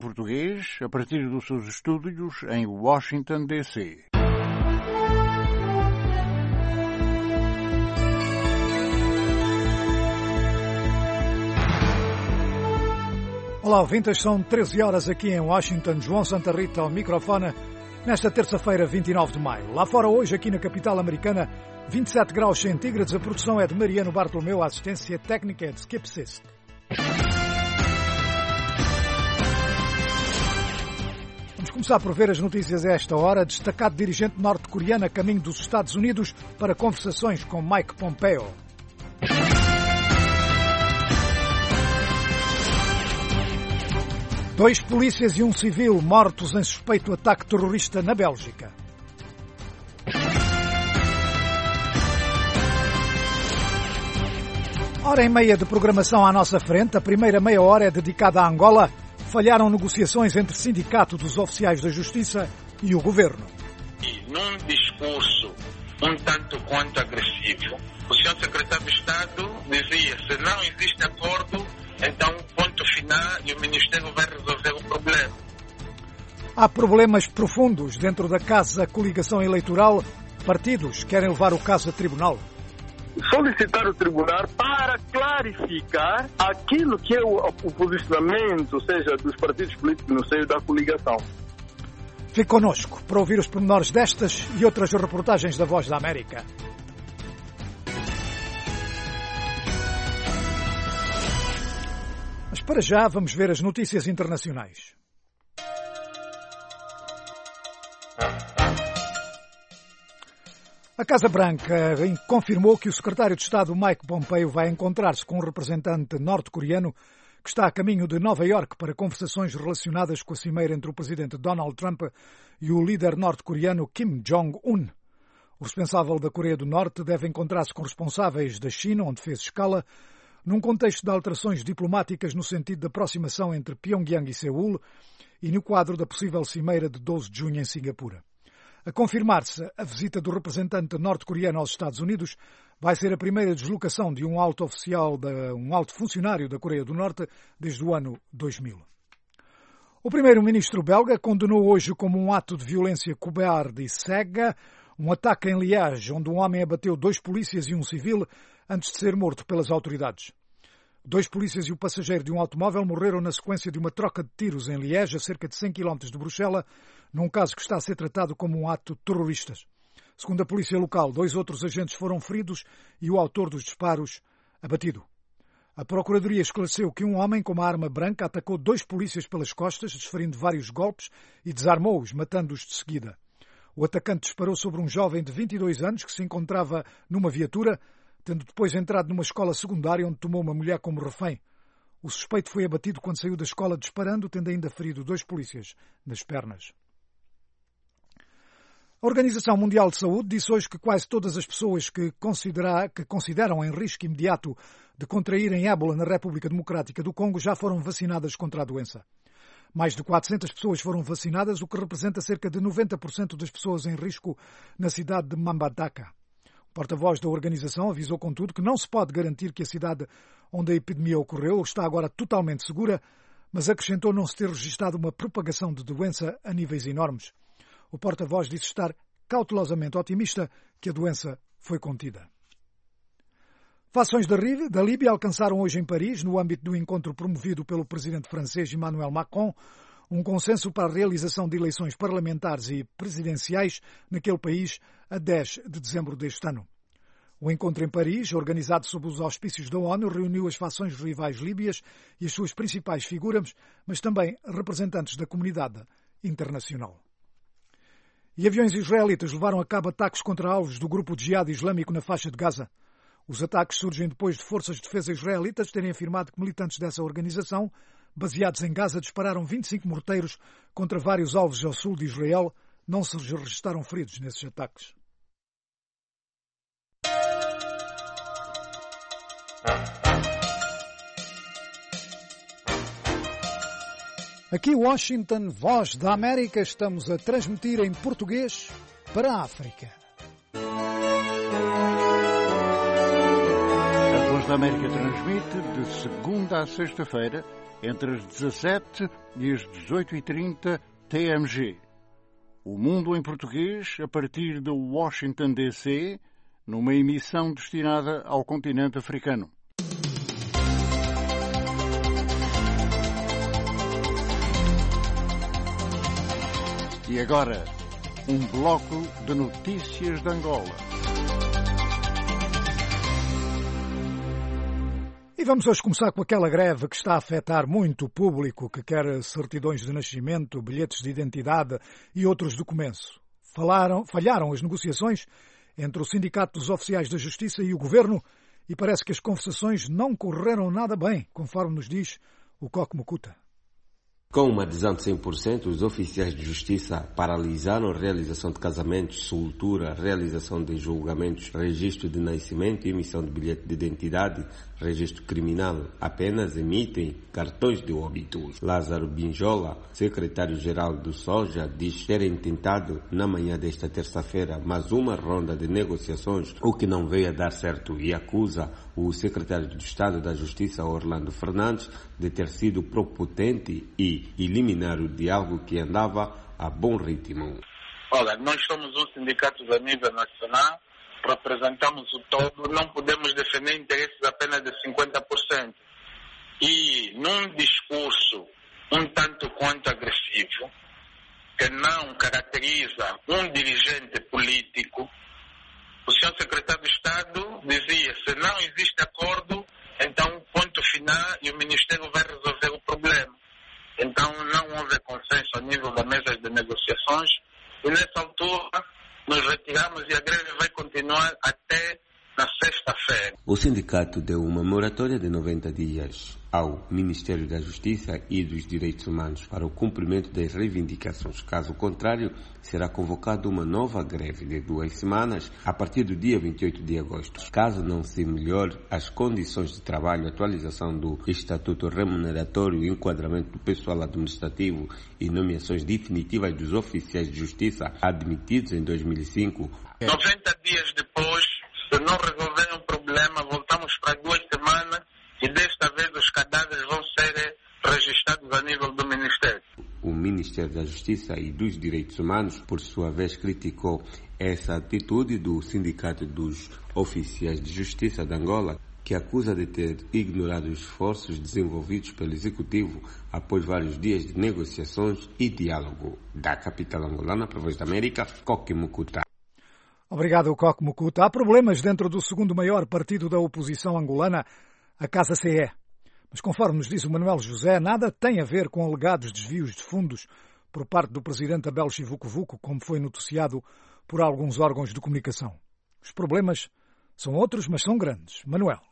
português a partir dos seus estúdios em Washington, D.C. Olá, ouvintes, são 13 horas aqui em Washington. João Santa Rita ao microfone nesta terça-feira, 29 de maio. Lá fora hoje, aqui na capital americana, 27 graus centígrados. A produção é de Mariano Bartolomeu, a assistência técnica é de Skip Sisk. Vamos começar por ver as notícias a esta hora. Destacado dirigente norte-coreano a caminho dos Estados Unidos para conversações com Mike Pompeo. Dois polícias e um civil mortos em suspeito ataque terrorista na Bélgica. Hora e meia de programação à nossa frente. A primeira meia hora é dedicada à Angola. Falharam negociações entre o Sindicato dos Oficiais da Justiça e o Governo. E num discurso um tanto quanto agressivo, o senhor secretário de Estado dizia: se não existe acordo, então ponto final e o Ministério vai resolver o problema. Há problemas profundos dentro da Casa Coligação Eleitoral. Partidos querem levar o caso a tribunal. Solicitar o tribunal para clarificar aquilo que é o posicionamento, ou seja, dos partidos políticos no seio da coligação. Fique connosco para ouvir os pormenores destas e outras reportagens da Voz da América. Mas para já vamos ver as notícias internacionais. A Casa Branca confirmou que o secretário de Estado Mike Pompeo vai encontrar-se com um representante norte-coreano que está a caminho de Nova Iorque para conversações relacionadas com a cimeira entre o presidente Donald Trump e o líder norte-coreano Kim Jong-un. O responsável da Coreia do Norte deve encontrar-se com responsáveis da China, onde fez escala, num contexto de alterações diplomáticas no sentido de aproximação entre Pyongyang e Seul e no quadro da possível cimeira de 12 de junho em Singapura. A confirmar-se a visita do representante norte-coreano aos Estados Unidos, vai ser a primeira deslocação de um alto funcionário da Coreia do Norte desde o ano 2000. O primeiro-ministro belga condenou hoje como um ato de violência cobarde e cega um ataque em Liège, onde um homem abateu 2 polícias e um civil antes de ser morto pelas autoridades. 2 polícias e o passageiro de um automóvel morreram na sequência de uma troca de tiros em Liège, a cerca de 100 km de Bruxelas, num caso que está a ser tratado como um ato terrorista. Segundo a polícia local, 2 outros agentes foram feridos e o autor dos disparos abatido. A Procuradoria esclareceu que um homem com uma arma branca atacou 2 polícias pelas costas, desferindo vários golpes e desarmou-os, matando-os de seguida. O atacante disparou sobre um jovem de 22 anos que se encontrava numa viatura, tendo depois entrado numa escola secundária onde tomou uma mulher como refém. O suspeito foi abatido quando saiu da escola disparando, tendo ainda ferido 2 polícias nas pernas. A Organização Mundial de Saúde disse hoje que quase todas as pessoas que consideram em risco imediato de contraírem ébola na República Democrática do Congo já foram vacinadas contra a doença. Mais de 400 pessoas foram vacinadas, o que representa cerca de 90% das pessoas em risco na cidade de Mbandaka. O porta-voz da organização avisou, contudo, que não se pode garantir que a cidade onde a epidemia ocorreu está agora totalmente segura, mas acrescentou não se ter registrado uma propagação de doença a níveis enormes. O porta-voz disse estar cautelosamente otimista que a doença foi contida. Fações da Líbia alcançaram hoje em Paris, no âmbito do encontro promovido pelo presidente francês Emmanuel Macron, um consenso para a realização de eleições parlamentares e presidenciais naquele país a 10 de dezembro deste ano. O encontro em Paris, organizado sob os auspícios da ONU, reuniu as fações rivais líbias e as suas principais figuras, mas também representantes da comunidade internacional. E aviões israelitas levaram a cabo ataques contra alvos do grupo de Jihad Islâmico na faixa de Gaza. Os ataques surgem depois de forças de defesa israelitas terem afirmado que militantes dessa organização, baseados em Gaza, dispararam 25 morteiros contra vários alvos ao sul de Israel. Não se registaram feridos nesses ataques. Aqui Washington, Voz da América, estamos a transmitir em português para a África. A Voz da América transmite de segunda a sexta-feira, entre as 17 e as 18h30 TMG. O Mundo em Português, a partir de Washington, D.C., numa emissão destinada ao continente africano. E agora, um bloco de notícias de Angola. E vamos hoje começar com aquela greve que está a afetar muito o público que quer certidões de nascimento, bilhetes de identidade e outros documentos. Falharam as negociações entre o Sindicato dos Oficiais da Justiça e o Governo e parece que as conversações não correram nada bem, conforme nos diz o Coque Mukuta. Com uma adesão de 100%, os oficiais de justiça paralisaram a realização de casamentos, soltura, realização de julgamentos, registro de nascimento e emissão de bilhete de identidade, registro criminal. Apenas emitem cartões de óbito. Lázaro Binjola, secretário-geral do Soja, diz terem tentado, na manhã desta terça-feira, mais uma ronda de negociações, o que não veio a dar certo, e acusa o secretário de Estado da Justiça, Orlando Fernandes, de ter sido propotente e eliminar o diálogo que andava a bom ritmo. Olha, nós somos um sindicato a nível nacional, representamos o todo, não podemos defender interesses apenas de 50%. E num discurso um tanto quanto agressivo, que não caracteriza um dirigente político, o senhor secretário de Estado dizia, se não existe acordo, então ponto final e o Ministério vai resolver o problema. Então não houve consenso a nível das mesas de negociações e nessa altura nos retiramos e a greve vai continuar até na sexta-feira. O sindicato deu uma moratória de 90 dias ao Ministério da Justiça e dos Direitos Humanos para o cumprimento das reivindicações. Caso contrário, será convocada uma nova greve de 2 semanas a partir do dia 28 de agosto. Caso não se melhore as condições de trabalho, atualização do Estatuto Remuneratório, enquadramento do pessoal administrativo e nomeações definitivas dos oficiais de justiça admitidos em 2005. 90 dias depois, se não resolverem o problema, voltamos para 2 semanas e desta vez os cadáveres vão ser registrados a nível do Ministério. O Ministério da Justiça e dos Direitos Humanos, por sua vez, criticou essa atitude do Sindicato dos Oficiais de Justiça de Angola, que acusa de ter ignorado os esforços desenvolvidos pelo Executivo após vários dias de negociações e diálogo. Da capital angolana, para a Voz da América, Coque Mukuta. Obrigado, Coque Mukuta. Há problemas dentro do segundo maior partido da oposição angolana, a Casa CE. Mas, conforme nos diz o Manuel José, nada tem a ver com alegados desvios de fundos por parte do presidente Abel Chivuco-Vuco, como foi noticiado por alguns órgãos de comunicação. Os problemas são outros, mas são grandes.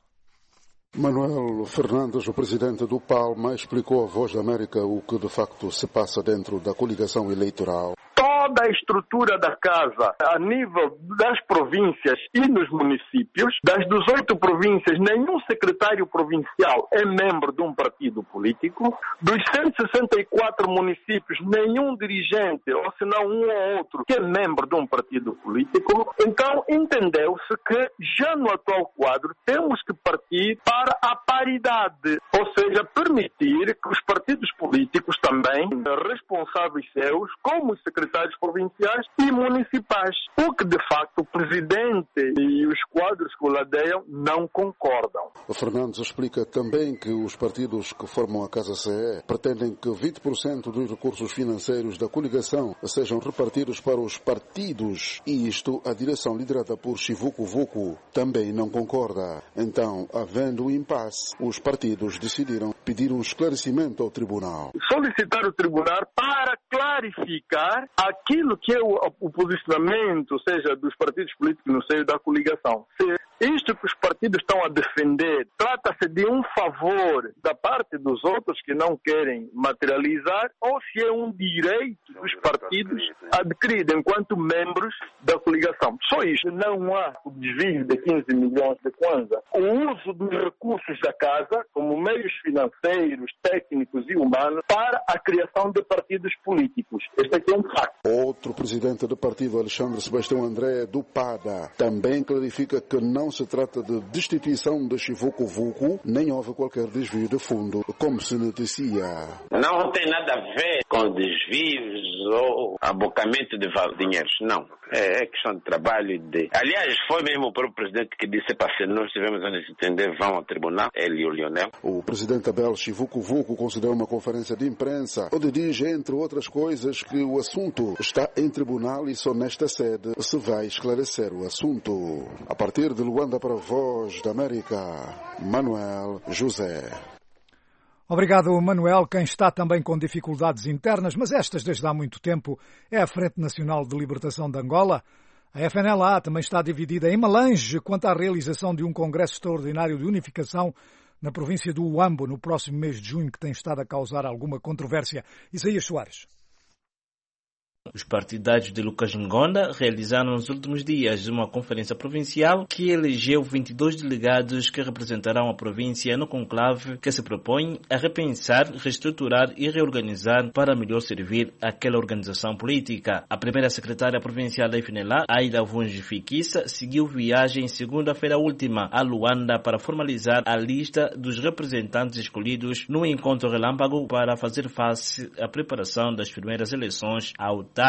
Manuel Fernandes, o presidente do PALMA, explicou à Voz da América o que de facto se passa dentro da coligação eleitoral. Toda a estrutura da casa, a nível das províncias e nos municípios, das 18 províncias, nenhum secretário provincial é membro de um partido político. Dos 164 municípios, nenhum dirigente, ou senão um ou outro, que é membro de um partido político. Então, entendeu-se que, já no atual quadro, temos que partir para a paridade, ou seja, permitir que os partidos políticos também, responsáveis seus, como os secretários provinciais e municipais, o que de facto o presidente e os quadros que o ladeiam não concordam. O Fernandes explica também que os partidos que formam a Casa CE pretendem que 20% dos recursos financeiros da coligação sejam repartidos para os partidos e isto a direção liderada por Chivuco-Vuco também não concorda. Então, havendo um impasse, os partidos decidiram pedir um esclarecimento ao tribunal. Solicitar o tribunal para clarificar aquilo que é o posicionamento, ou seja, dos partidos políticos no seio da coligação. Se isto que os partidos estão a defender trata-se de um favor da parte dos outros que não querem materializar ou se é um direito dos partidos adquirido enquanto membros da coligação. Só isso. Não há o desvio de 15 milhões de kwanza. O uso dos recursos da casa, como meios financeiros, técnicos e humanos, para a criação de partidos políticos. Este aqui é um facto. Outro presidente do partido, Alexandre Sebastião André, do PADA, também clarifica que não se trata de destituição de Chivuku Vuku, nem houve qualquer desvio de fundo, como se noticia. Não tem nada a ver com desvios ou abocamento de dinheiros, não. É questão de trabalho e de... Aliás, foi mesmo o próprio presidente que disse para se nós tivemos a nos entender, vão ao tribunal, ele e o Lionel. O presidente Abel Chivuku Vuku concedeu uma conferência de imprensa, onde diz, entre outras coisas, que o assunto está em tribunal e só nesta sede se vai esclarecer o assunto. A partir de Luanda para a Voz da América, Manuel José. Obrigado, Manuel. Quem está também com dificuldades internas, mas estas desde há muito tempo, é a Frente Nacional de Libertação de Angola. A FNLA também está dividida em Malange quanto à realização de um congresso extraordinário de unificação na província do Huambo no próximo mês de junho, que tem estado a causar alguma controvérsia. Isaías Soares. Os partidários de Lucas Ngonda realizaram nos últimos dias uma conferência provincial que elegeu 22 delegados que representarão a província no conclave que se propõe a repensar, reestruturar e reorganizar para melhor servir aquela organização política. A primeira secretária provincial da FNLA, Aida Vunji Fikissa, seguiu viagem segunda-feira última a Luanda para formalizar a lista dos representantes escolhidos no encontro relâmpago para fazer face à preparação das primeiras eleições autárquicas.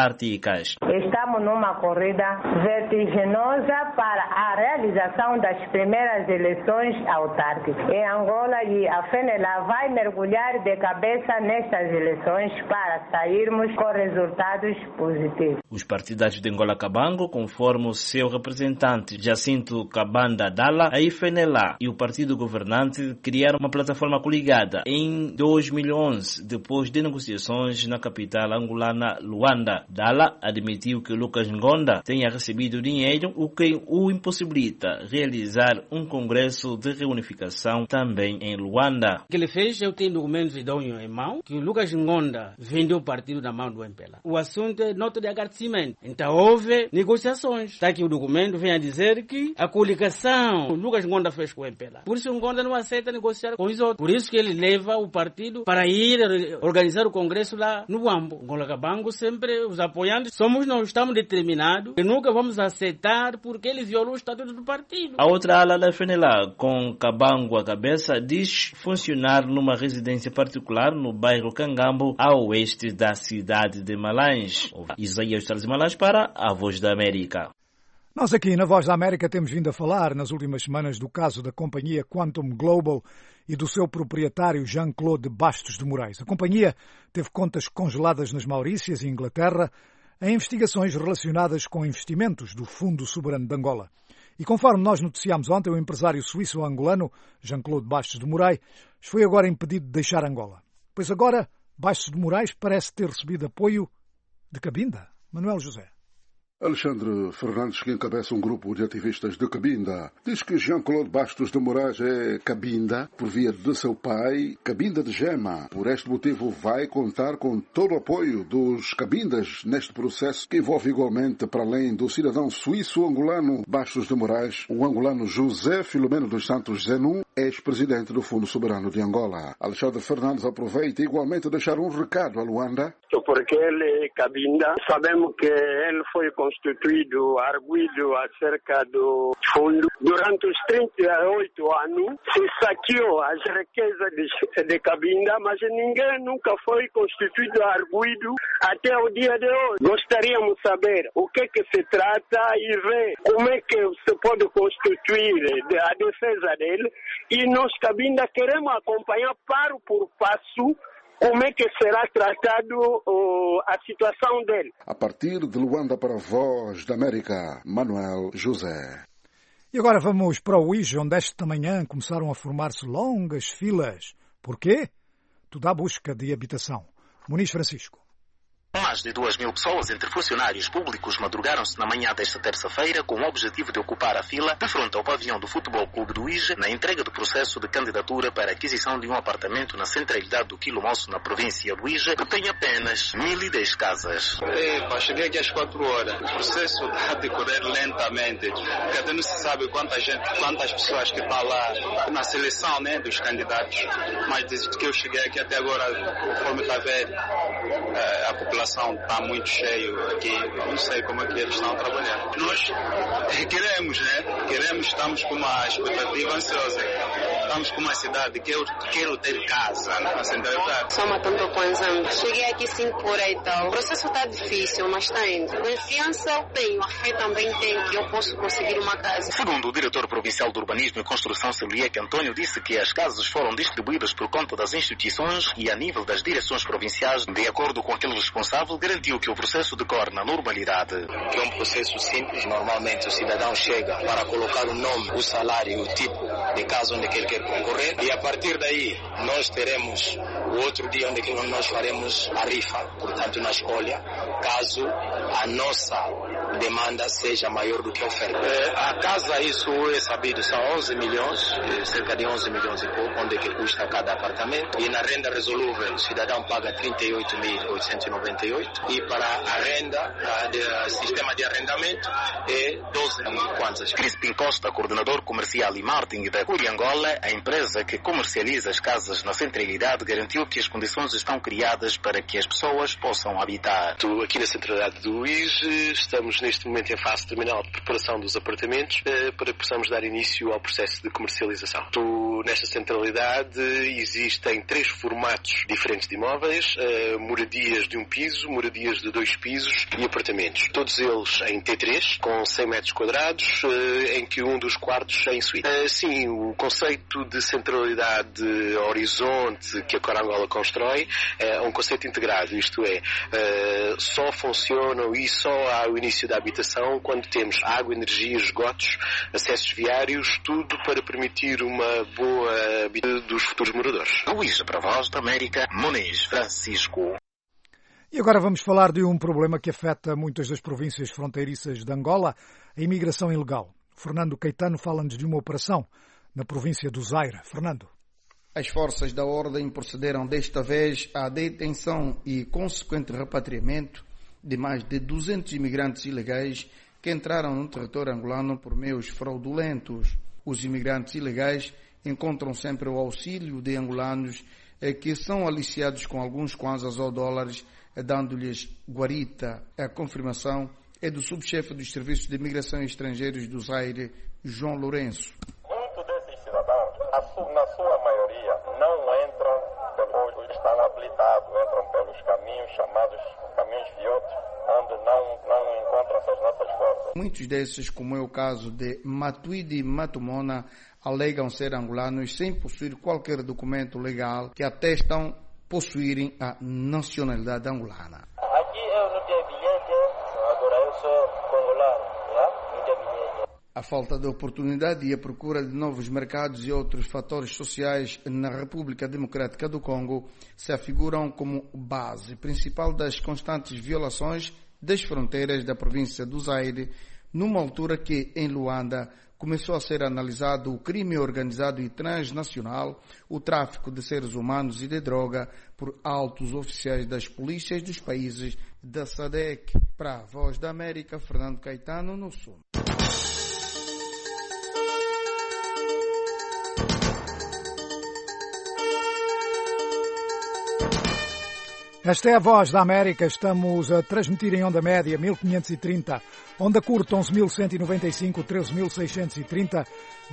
Estamos numa corrida vertiginosa para a realização das primeiras eleições autárquicas. Em Angola, e a FNLA vai mergulhar de cabeça nestas eleições para sairmos com resultados positivos. Os partidários de Angola Cabango, conforme o seu representante Jacinto Kabanda Dala, a FNLA e o partido governante criaram uma plataforma coligada em 2011, depois de negociações na capital angolana, Luanda. Dala admitiu que Lucas Ngonda tenha recebido dinheiro, o que o impossibilita realizar um congresso de reunificação também em Luanda. O que ele fez, eu tenho documentos idôneos em mão, que o Lucas Ngonda vendeu o partido na mão do MPLA. O assunto é nota de agradecimento. Então houve negociações. Está aqui o documento, vem a dizer que a coligação o Lucas Ngonda fez com o MPLA. Por isso o Ngonda não aceita negociar com os outros. Por isso que ele leva o partido para ir organizar o congresso lá no Huambo. Angola Cabango sempre os apoiantes somos nós, estamos determinados e nunca vamos aceitar porque ele violou o estatuto do partido. A outra ala da FNLA, com Cabango à cabeça, diz funcionar numa residência particular no bairro Cangambo, a oeste da cidade de Malange. Isaías Soares Malange para a Voz da América. Nós aqui na Voz da América temos vindo a falar nas últimas semanas do caso da companhia Quantum Global e do seu proprietário Jean-Claude Bastos de Moraes. A companhia teve contas congeladas nas Maurícias e Inglaterra em investigações relacionadas com investimentos do Fundo Soberano de Angola. E conforme nós noticiámos ontem, o empresário suíço-angolano Jean-Claude Bastos de Moraes foi agora impedido de deixar Angola. Pois agora Bastos de Moraes parece ter recebido apoio de Cabinda. Manuel José. Alexandre Fernandes, que encabeça um grupo de ativistas de Cabinda, diz que Jean-Claude Bastos de Moraes é Cabinda por via de seu pai, Cabinda de Gema. Por este motivo vai contar com todo o apoio dos Cabindas neste processo que envolve igualmente, para além do cidadão suíço-angolano Bastos de Moraes, o angolano José Filomeno dos Santos Zenon, ex-presidente do Fundo Soberano de Angola. Alexandre Fernandes aproveita igualmente deixar um recado a Luanda. Porque ele é Cabinda, sabemos que ele foi constituído arguido acerca do fundo. Durante os 38 anos se saqueou as riquezas de Cabinda, mas ninguém nunca foi constituído arguido até o dia de hoje. Gostaríamos de saber o que se trata e ver como é que se pode constituir a defesa dele, e nós Cabinda queremos acompanhar passo por passo como é que será tratado a situação dele. A partir de Luanda para a Voz da América, Manuel José. E agora vamos para o Uíge, onde esta manhã começaram a formar-se longas filas. Porquê? Tudo à busca de habitação. Muniz Francisco. Mais de 2.000 pessoas, entre funcionários públicos, madrugaram-se na manhã desta terça-feira com o objetivo de ocupar a fila de frente ao pavilhão do Futebol Clube do Uíge na entrega do processo de candidatura para a aquisição de um apartamento na centralidade do Quilo Moço, na província do Uíge, que tem apenas 1.010 casas. Cheguei aqui às 4 horas. O processo está a decorrer lentamente, porque até não se sabe quantas pessoas que estão lá na seleção, né, dos candidatos. Mas desde que eu cheguei aqui até agora, conforme está a ver, a população está muito cheio aqui. Não sei como é que eles estão trabalhando. Nós queremos, estamos com uma expectativa ansiosa. Estamos com uma cidade que eu quero ter casa na centralidade. Sou Matanto Kwanzam. Cheguei aqui 5 horas e tal. O processo está difícil, mas está indo. Confiança eu tenho, a fé também tenho que eu posso conseguir uma casa. Segundo o diretor provincial de Urbanismo e Construção, Celiec António, disse que as casas foram distribuídas por conta das instituições e a nível das direções provinciais. De acordo com aquele responsável, garantiu que o processo decorre na normalidade. Que é um processo simples. Normalmente o cidadão chega para colocar o nome, o salário, o tipo de casa onde ele quer concorrer, e a partir daí nós teremos o outro dia onde nós faremos a rifa, portanto na escolha, caso a nossa demanda seja maior do que a oferta. A casa, isso é sabido, são 11 milhões, cerca de 11 milhões e pouco, onde que custa cada apartamento, e na renda resolúvel o cidadão paga 38.898 e para a renda, sistema de arrendamento, é 12 mil kwanzas. Crispin Costa, coordenador comercial e marketing da Curiangola, a empresa que comercializa as casas na centralidade, garantiu que as condições estão criadas para que as pessoas possam habitar. Aqui na centralidade do Uíge estamos neste momento em fase terminal de preparação dos apartamentos para que possamos dar início ao processo de comercialização. Nesta centralidade existem 3 formatos diferentes de imóveis, moradias de 1 piso, moradias de 2 pisos e apartamentos. Todos eles em T3, com 100 metros quadrados, em que um dos quartos é em suíte. Sim, o conceito de centralidade horizonte que a Corangola constrói é um conceito integrado, isto é, só funcionam e só há o início da habitação quando temos água, energia, esgotos, acessos viários, tudo para permitir uma boa habitação dos futuros moradores. Luís, para a Voz da América, Muniz Francisco. E agora vamos falar de um problema que afeta muitas das províncias fronteiriças de Angola, a imigração ilegal. Fernando Caetano fala-nos de uma operação na província do Zaire. Fernando. As forças da ordem procederam desta vez à detenção e consequente repatriamento de mais de 200 imigrantes ilegais que entraram no território angolano por meios fraudulentos. Os imigrantes ilegais encontram sempre o auxílio de angolanos que são aliciados com alguns kwanzas ou dólares, dando-lhes guarita. A confirmação é do subchefe dos Serviços de Imigração e Estrangeiros do Zaire, João Lourenço. Muitos desses cidadãos, na sua maioria, não entram depois, estão habilitados, entram pelos caminhos chamados caminhos fiotes, onde não encontram-se as nossas forças. Muitos desses, como é o caso de Matuidi Matumona, alegam ser angolanos sem possuir qualquer documento legal que atestam possuírem a nacionalidade angolana. Aqui eu não tenho bilhete, agora eu sou congolano, não tenho bilhete. A falta de oportunidade e a procura de novos mercados e outros fatores sociais na República Democrática do Congo se afiguram como base principal das constantes violações das fronteiras da província do Zaire, numa altura que, em Luanda, começou a ser analisado o crime organizado e transnacional, o tráfico de seres humanos e de droga por altos oficiais das polícias dos países da SADC. Para a Voz da América, Fernando Caetano, no Sul. Esta é a Voz da América. Estamos a transmitir em onda média 1530, onda curta 11.195, 13.630,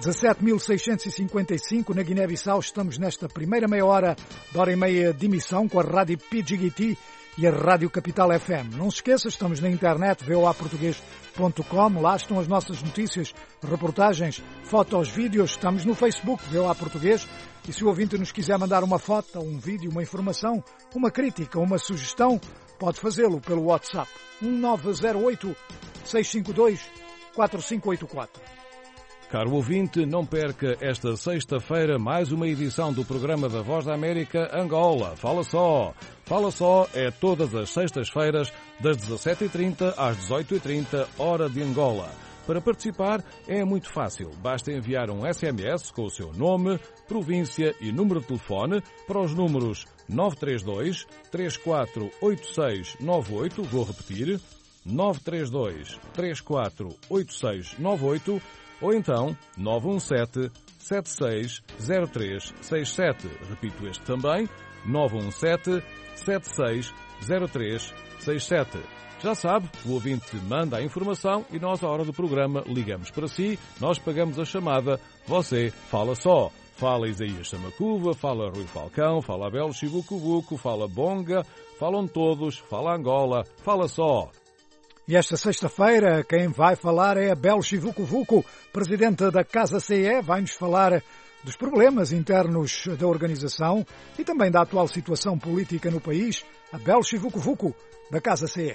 17.655 na Guiné-Bissau. Estamos nesta primeira meia hora, de hora e meia de emissão com a Rádio PGT e a Rádio Capital FM. Não se esqueça, estamos na internet, voaportugues.com. Lá estão as nossas notícias, reportagens, fotos, vídeos. Estamos no Facebook, VOA Português. E se o ouvinte nos quiser mandar uma foto, um vídeo, uma informação, uma crítica, uma sugestão, pode fazê-lo pelo WhatsApp 1908-652-4584. Caro ouvinte, não perca esta sexta-feira mais uma edição do programa da Voz da América Angola. Fala Só! Fala Só é todas as sextas-feiras, das 17h30 às 18h30, hora de Angola. Para participar é muito fácil. Basta enviar um SMS com o seu nome, província e número de telefone para os números 932 348698, vou repetir, 932 348698, ou então 917 760367. Repito este também, 917 760367. Já sabe, o ouvinte manda a informação e nós, à hora do programa, ligamos para si, nós pagamos a chamada, você fala só. Fala Isaías Samacuva, fala Rui Falcão, fala Abel Chivucuvuco, fala Bonga, falam todos, fala Angola, fala só. E esta sexta-feira quem vai falar é Abel Chivucuvuco, presidente da Casa CE, vai-nos falar dos problemas internos da organização e também da atual situação política no país. Abel Chivucuvuco, da Casa CE.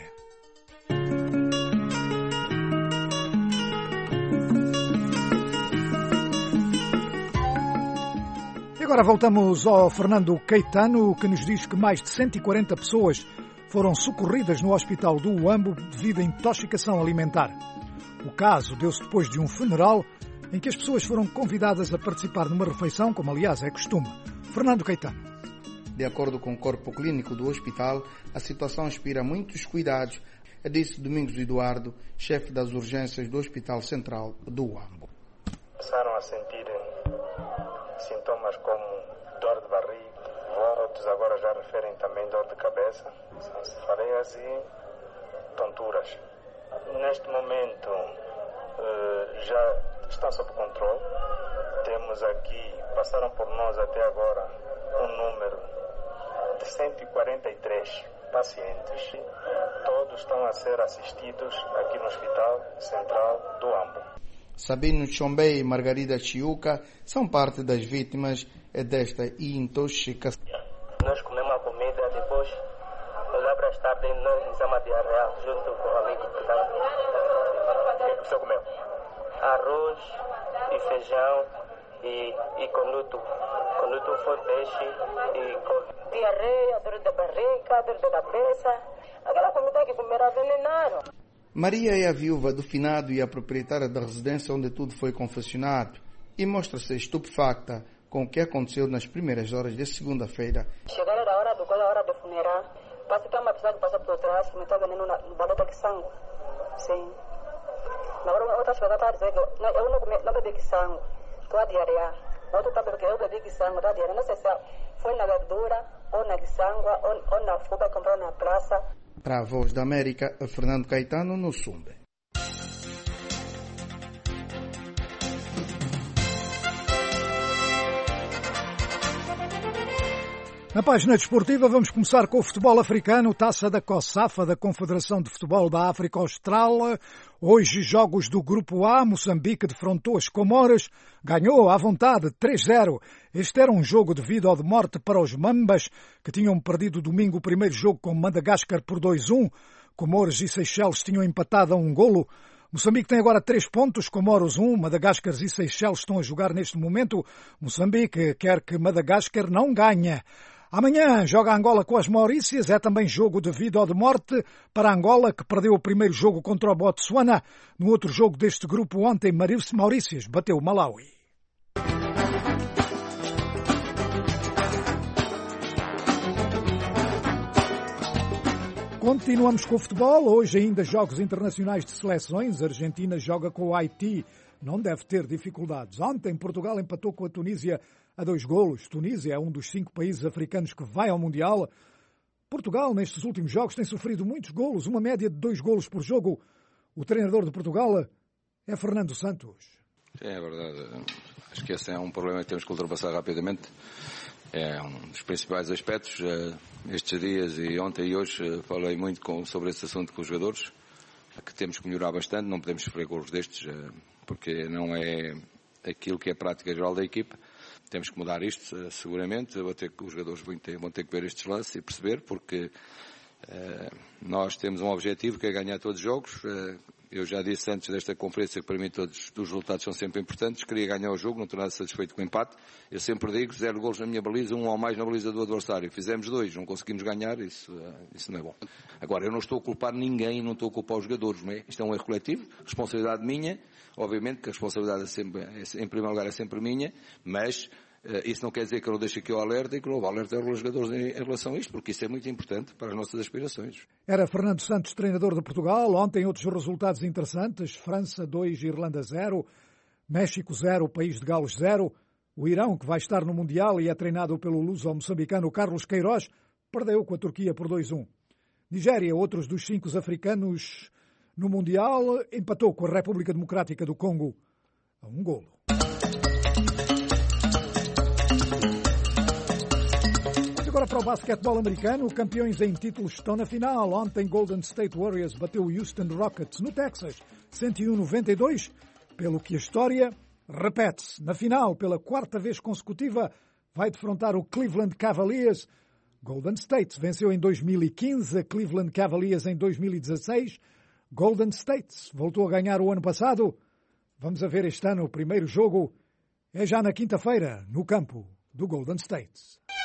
E agora voltamos ao Fernando Caetano, que nos diz que mais de 140 pessoas foram socorridas no hospital do Uambo devido a intoxicação alimentar. O caso deu-se depois de um funeral em que as pessoas foram convidadas a participar numa refeição, como aliás é costume. Fernando Caetano. De acordo com o corpo clínico do hospital, a situação inspira muitos cuidados, disse Domingos Eduardo, chefe das urgências do Hospital Central do Uambo. Começaram a sentir sintomas como dor de barriga, vômitos, agora já referem também dor de cabeça, são cefaleias e tonturas. Neste momento já estão sob controle. Temos aqui, passaram por nós até agora um número de 143 pacientes. Todos estão a ser assistidos aqui no Hospital Central do Uambo. Sabino Chombei e Margarida Chiuca são parte das vítimas desta intoxicação. Nós comemos a comida, depois nós abrimos tarde e nós fizemos a diarreia junto com o amigo que estava. O que você comeu? Arroz e feijão e conuto. Conuto foi peixe e couve. Diarreia, dor de barriga, dor de cabeça. Aquela comida que comeram venenosa. Maria é a viúva do finado e a proprietária da residência onde tudo foi confeccionado e mostra-se estupefacta com o que aconteceu nas primeiras horas de segunda-feira. Chegaram a hora do funeral, parece que é uma pessoa que passa por trás, me está vendendo no balota de sangue. Sim. Agora outra pessoa está a dizer que eu não bebi sangue, estou a diarrear. Outro está dizendo que eu bebi sangue, estou a diarrear. Não sei se foi na verdura, ou na sangue, ou na fuga que comprou na praça. Para a Voz da América, Fernando Caetano, no Sumbe. Na página desportiva vamos começar com o futebol africano, taça da COSAFA, da Confederação de Futebol da África Austral. Hoje, jogos do Grupo A, Moçambique defrontou as Comoras, ganhou à vontade 3-0. Este era um jogo de vida ou de morte para os Mambas, que tinham perdido domingo o primeiro jogo com Madagascar por 2-1. Comoras e Seychelles tinham empatado a um golo. Moçambique tem agora 3 pontos, Comoros 1, Madagascar e Seychelles estão a jogar neste momento. Moçambique quer que Madagascar não ganhe. Amanhã joga Angola com as Maurícias, é também jogo de vida ou de morte para Angola, que perdeu o primeiro jogo contra o Botsuana. No outro jogo deste grupo ontem, Maurícias bateu o Malawi. Continuamos com o futebol, hoje ainda jogos internacionais de seleções. A Argentina joga com o Haiti, não deve ter dificuldades. Ontem Portugal empatou com a Tunísia a 2 golos. Tunísia é um dos 5 países africanos que vai ao Mundial. Portugal, nestes últimos jogos, tem sofrido muitos golos, uma média de 2 golos por jogo. O treinador de Portugal é Fernando Santos. Sim, é verdade. Acho que esse é um problema que temos que ultrapassar rapidamente. É um dos principais aspectos. Estes dias e ontem e hoje falei muito sobre esse assunto com os jogadores, que temos que melhorar bastante. Não podemos sofrer golos destes, porque não é aquilo que é a prática geral da equipa. Temos que mudar isto, seguramente. Os jogadores vão ter que ver estes lances e perceber, porque nós temos um objetivo que é ganhar todos os jogos Eu já disse antes desta conferência que para mim todos os resultados são sempre importantes. Queria ganhar o jogo, não estou nada satisfeito com o empate. Eu sempre digo 0 golos na minha baliza, 1 ou mais na baliza do adversário. Fizemos 2, não conseguimos ganhar, isso não é bom. Agora, eu não estou a culpar ninguém, não estou a culpar os jogadores, não é? Isto é um erro coletivo, responsabilidade minha. Obviamente que a responsabilidade em primeiro lugar é sempre minha, mas isso não quer dizer que eu não deixe aqui o alerta e que não o alerta aos jogadores em relação a isto, porque isso é muito importante para as nossas aspirações. Era Fernando Santos, treinador de Portugal. Ontem outros resultados interessantes. França 2, Irlanda 0, México 0, País de Gales 0. O Irão, que vai estar no Mundial e é treinado pelo luso-moçambicano Carlos Queiroz, perdeu com a Turquia por 2-1. Nigéria, outros dos 5 africanos no Mundial, empatou com a República Democrática do Congo a 1 golo. Agora para o basquetebol americano, campeões em títulos estão na final. Ontem Golden State Warriors bateu o Houston Rockets no Texas, 101-92, pelo que a história repete-se. Na final, pela 4ª vez consecutiva, vai defrontar o Cleveland Cavaliers. Golden State venceu em 2015, a Cleveland Cavaliers em 2016. Golden State voltou a ganhar o ano passado. Vamos a ver este ano o primeiro jogo. É já na quinta-feira, no campo do Golden State.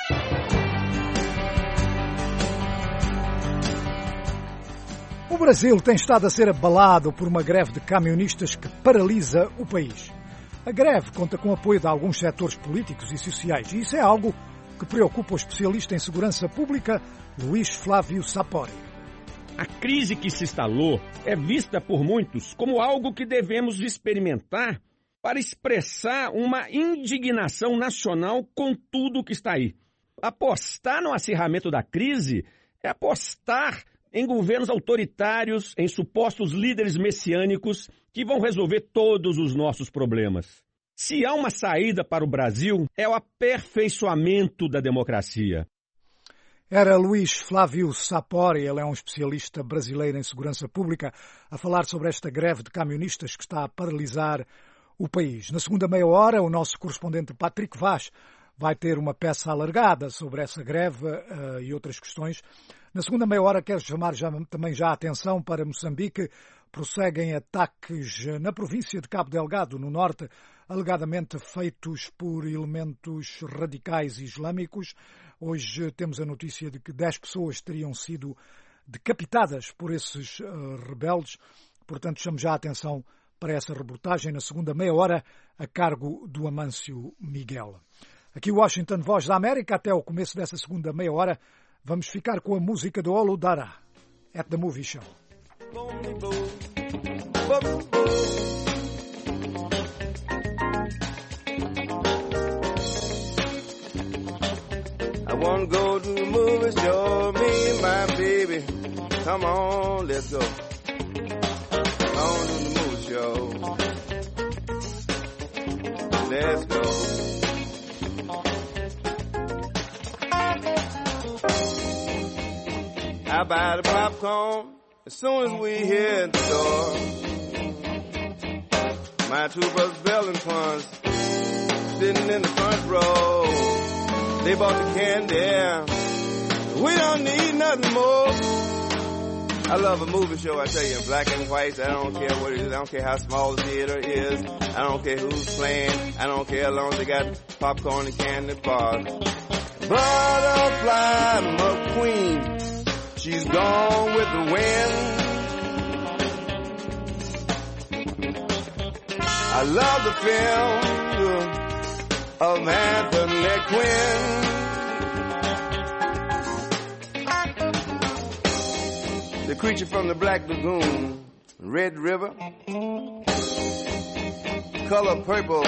O Brasil tem estado a ser abalado por uma greve de camionistas que paralisa o país. A greve conta com o apoio de alguns setores políticos e sociais e isso é algo que preocupa o especialista em segurança pública, Luís Flávio Sapori. A crise que se instalou é vista por muitos como algo que devemos experimentar para expressar uma indignação nacional com tudo que está aí. Apostar no acirramento da crise é apostar em governos autoritários, em supostos líderes messiânicos que vão resolver todos os nossos problemas. Se há uma saída para o Brasil, é o aperfeiçoamento da democracia. Era Luís Flávio Sapori, ele é um especialista brasileiro em segurança pública, a falar sobre esta greve de camionistas que está a paralisar o país. Na segunda meia hora, o nosso correspondente Patrick Vaz vai ter uma peça alargada sobre essa greve e outras questões. Na segunda meia hora, quero chamar também a atenção para Moçambique. Prosseguem ataques na província de Cabo Delgado, no norte, alegadamente feitos por elementos radicais islâmicos. Hoje temos a notícia de que 10 pessoas teriam sido decapitadas por esses rebeldes. Portanto, chamo já a atenção para essa reportagem na segunda meia hora, a cargo do Amâncio Miguel. Aqui Washington, Voz da América, até o começo dessa segunda meia hora, vamos ficar com a música do Olu Dara, at the Movie Show. I wanna go to the movie show, me and my baby. Come on, let's go. On to the movie show. Let's go. I buy the popcorn as soon as we hit the door. My 2 brothers Bell and Pons sitting in the front row. They bought the candy. We don't need nothing more. I love a movie show, I tell you, in black and white. I don't care what it is. I don't care how small the theater is. I don't care who's playing. I don't care how long they got popcorn and candy bars. Butterfly McQueen, she's gone with the wind. I love the film of Anthony Quinn. The Creature from the Black Lagoon, Red River, Color Purple.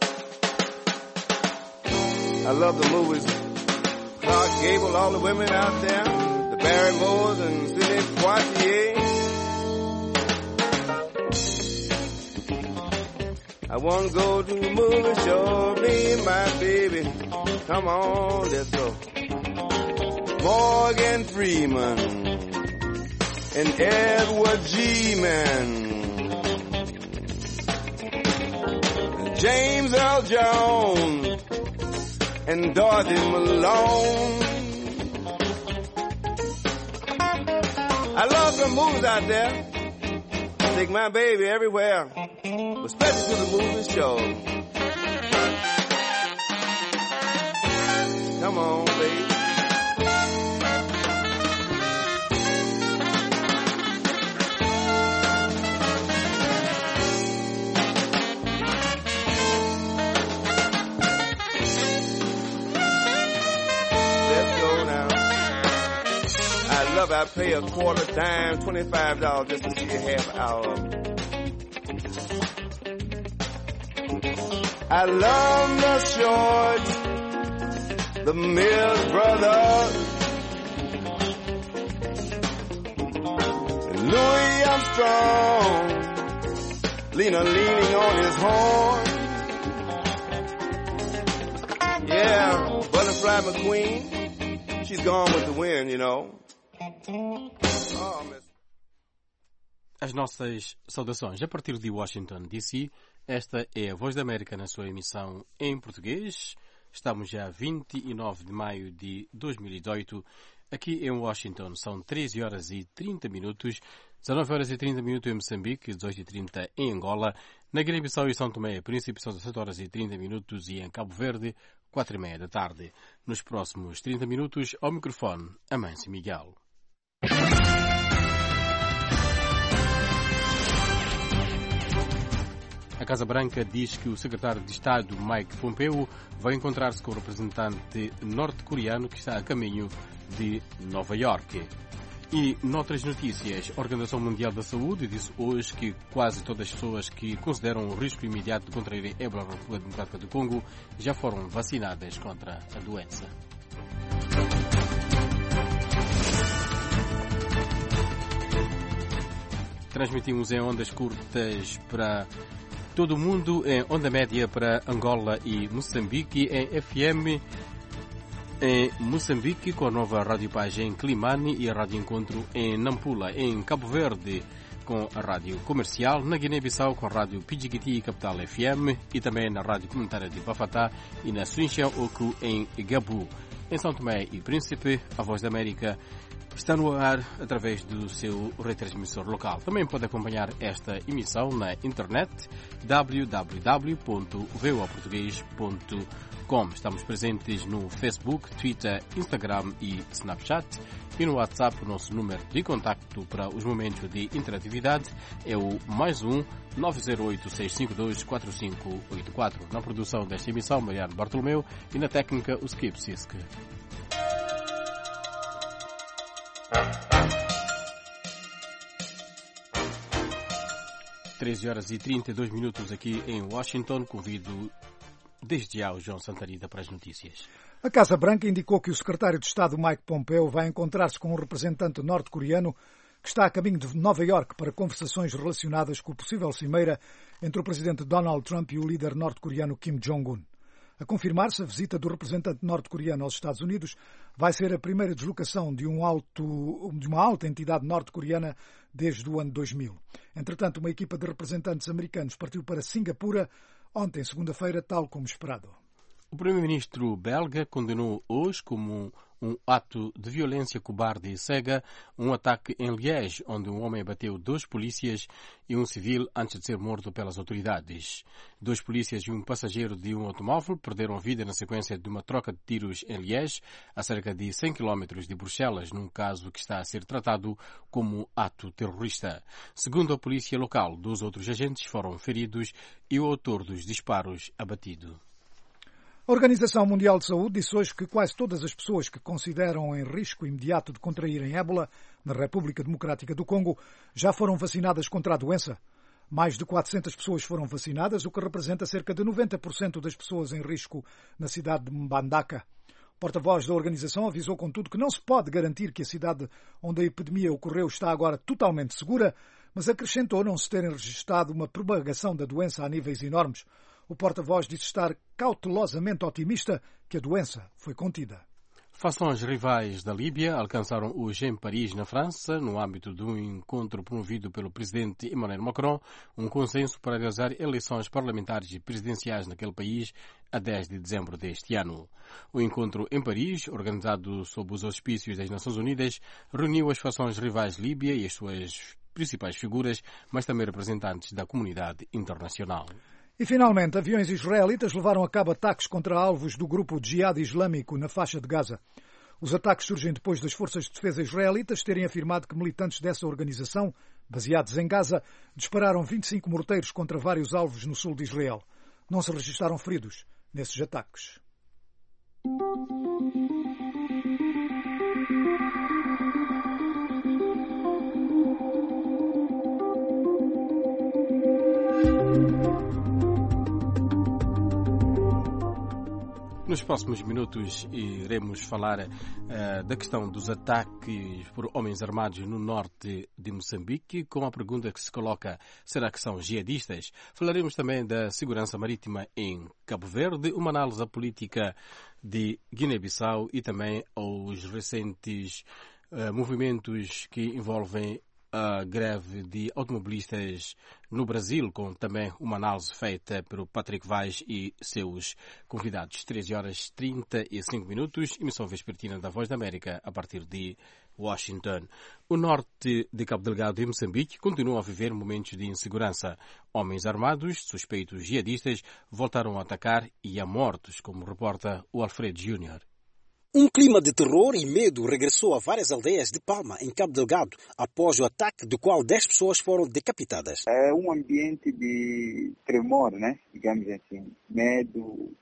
I love the movies. Clark Gable, all the women out there, the Barrymores and Sidney Poitier. I want to go to a movie show, me and my baby. Come on, let's go. Morgan Freeman and Edward G. Man. James Earl Jones and Dorothy Malone. I love some movies out there. take my baby everywhere, especially to the movie show. Come on, baby. I pay a quarter, dime, $25 just to see a half hour. I love the Shorts, the Mills Brothers, and Louis Armstrong, leaning on his horn. Yeah, Butterfly McQueen, she's gone with the wind, you know. As nossas saudações a partir de Washington, D.C. Esta é a Voz da América na sua emissão em português. Estamos já a 29 de maio de 2018. Aqui em Washington são 13 horas e 30 minutos, 19 horas e 30 minutos em Moçambique, 18h30 em Angola. Na Guiné-Bissau e São Tomé e Príncipe são 17 horas e 30 minutos e em Cabo Verde, 4h30 da tarde. Nos próximos 30 minutos, ao microfone, Amâncio Miguel. A Casa Branca diz que o secretário de Estado Mike Pompeo vai encontrar-se com o representante norte-coreano que está a caminho de Nova Iorque. E, noutras notícias, a Organização Mundial da Saúde disse hoje que quase todas as pessoas que consideram o risco imediato de contrair ébola na República Democrática do Congo já foram vacinadas contra a doença. Transmitimos em ondas curtas para todo o mundo, em onda média para Angola e Moçambique, em FM em Moçambique com a nova Rádio Paz em Climane e a Rádio Encontro em Nampula, em Cabo Verde com a Rádio Comercial, na Guiné-Bissau com a Rádio Pidjigiti e Capital FM e também na Rádio Comunitária de Bafatá e na Sunshine Oku em Gabu. Em São Tomé e Príncipe, a Voz da América está no ar através do seu retransmissor local. Também pode acompanhar esta emissão na internet www.voaportugues.com. Estamos presentes no Facebook, Twitter, Instagram e Snapchat. E no WhatsApp, o nosso número de contacto para os momentos de interatividade é o +1 908 652 4584. Na produção desta emissão, Mariano Bartolomeu, e na técnica, o Skip Sisk. 13 horas e 32 minutos aqui em Washington. Convido desde já o João Santarida para as notícias. A Casa Branca indicou que o secretário de Estado Mike Pompeo vai encontrar-se com um representante norte-coreano que está a caminho de Nova Iorque para conversações relacionadas com a possível cimeira entre o presidente Donald Trump e o líder norte-coreano Kim Jong-un. A confirmar-se, a visita do representante norte-coreano aos Estados Unidos vai ser a primeira deslocação de uma alta entidade norte-coreana desde o ano 2000. Entretanto, uma equipa de representantes americanos partiu para Singapura ontem, segunda-feira, tal como esperado. O primeiro-ministro belga condenou hoje como um ato de violência cobarde e cega um ataque em Liège, onde um homem abateu 2 polícias e um civil antes de ser morto pelas autoridades. 2 polícias e um passageiro de um automóvel perderam a vida na sequência de uma troca de tiros em Liège, a cerca de 100 km de Bruxelas, num caso que está a ser tratado como ato terrorista. Segundo a polícia local, 2 outros agentes foram feridos e o autor dos disparos abatido. A Organização Mundial de Saúde disse hoje que quase todas as pessoas que consideram em risco imediato de contraírem ébola na República Democrática do Congo já foram vacinadas contra a doença. Mais de 400 pessoas foram vacinadas, o que representa cerca de 90% das pessoas em risco na cidade de Mbandaka. O porta-voz da organização avisou, contudo, que não se pode garantir que a cidade onde a epidemia ocorreu está agora totalmente segura, mas acrescentou não se terem registrado uma propagação da doença a níveis enormes. O porta-voz disse estar cautelosamente otimista que a doença foi contida. Fações rivais da Líbia alcançaram hoje em Paris, na França, no âmbito de um encontro promovido pelo presidente Emmanuel Macron, um consenso para realizar eleições parlamentares e presidenciais naquele país a 10 de dezembro deste ano. O encontro em Paris, organizado sob os auspícios das Nações Unidas, reuniu as fações rivais Líbia e as suas principais figuras, mas também representantes da comunidade internacional. E, finalmente, aviões israelitas levaram a cabo ataques contra alvos do grupo Jihad Islâmico na faixa de Gaza. Os ataques surgem depois das forças de defesa israelitas terem afirmado que militantes dessa organização, baseados em Gaza, dispararam 25 morteiros contra vários alvos no sul de Israel. Não se registaram feridos nesses ataques. Nos próximos minutos iremos falar da questão dos ataques por homens armados no norte de Moçambique, com a pergunta que se coloca: será que são jihadistas? Falaremos também da segurança marítima em Cabo Verde, uma análise política de Guiné-Bissau e também aos recentes movimentos que envolvem a greve de automobilistas no Brasil, com também uma análise feita pelo Patrick Vaz e seus convidados. 13h35, emissão vespertina da Voz da América a partir de Washington. O norte de Cabo Delgado e Moçambique continua a viver momentos de insegurança. Homens armados, suspeitos jihadistas, voltaram a atacar e a mortos, como reporta o Alfredo Júnior. Um clima de terror e medo regressou a várias aldeias de Palma, em Cabo Delgado, após o ataque do qual 10 pessoas foram decapitadas. É um ambiente de tremor, né? Digamos assim, medo,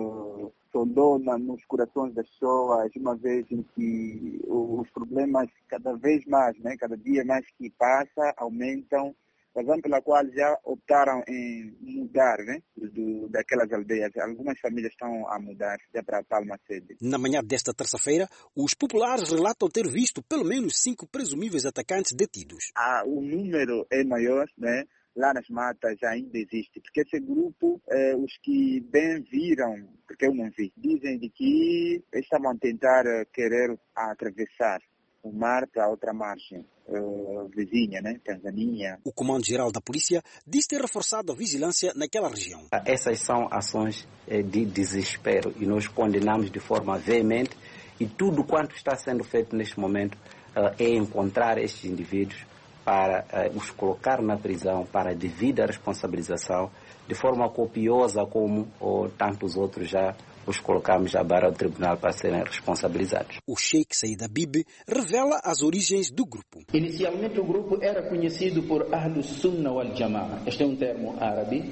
sondou nos corações das pessoas, uma vez em que os problemas cada vez mais, né? Cada dia mais que passa, aumentam. Razão pela qual já optaram em mudar, né, daquelas aldeias. Algumas famílias estão a mudar já para Palma sede. Na manhã desta terça-feira, os populares relatam ter visto pelo menos 5 presumíveis atacantes detidos. O número é maior, né? Lá nas matas ainda existe, porque esse grupo, os que bem viram, porque eu não vi, dizem de que estavam a tentar querer atravessar o mar para outra margem vizinha, né? Tanzânia. O Comando-Geral da Polícia diz ter reforçado a vigilância naquela região. Essas são ações de desespero e nós condenamos de forma veemente, e tudo quanto está sendo feito neste momento é encontrar estes indivíduos para os colocar na prisão para a devida responsabilização, de forma copiosa como tantos outros já os colocamos à barra do tribunal para serem responsabilizados. O Sheikh Said Habib revela as origens do grupo. Inicialmente o grupo era conhecido por Ahlus Sunnah wal Jamaah. Este é um termo árabe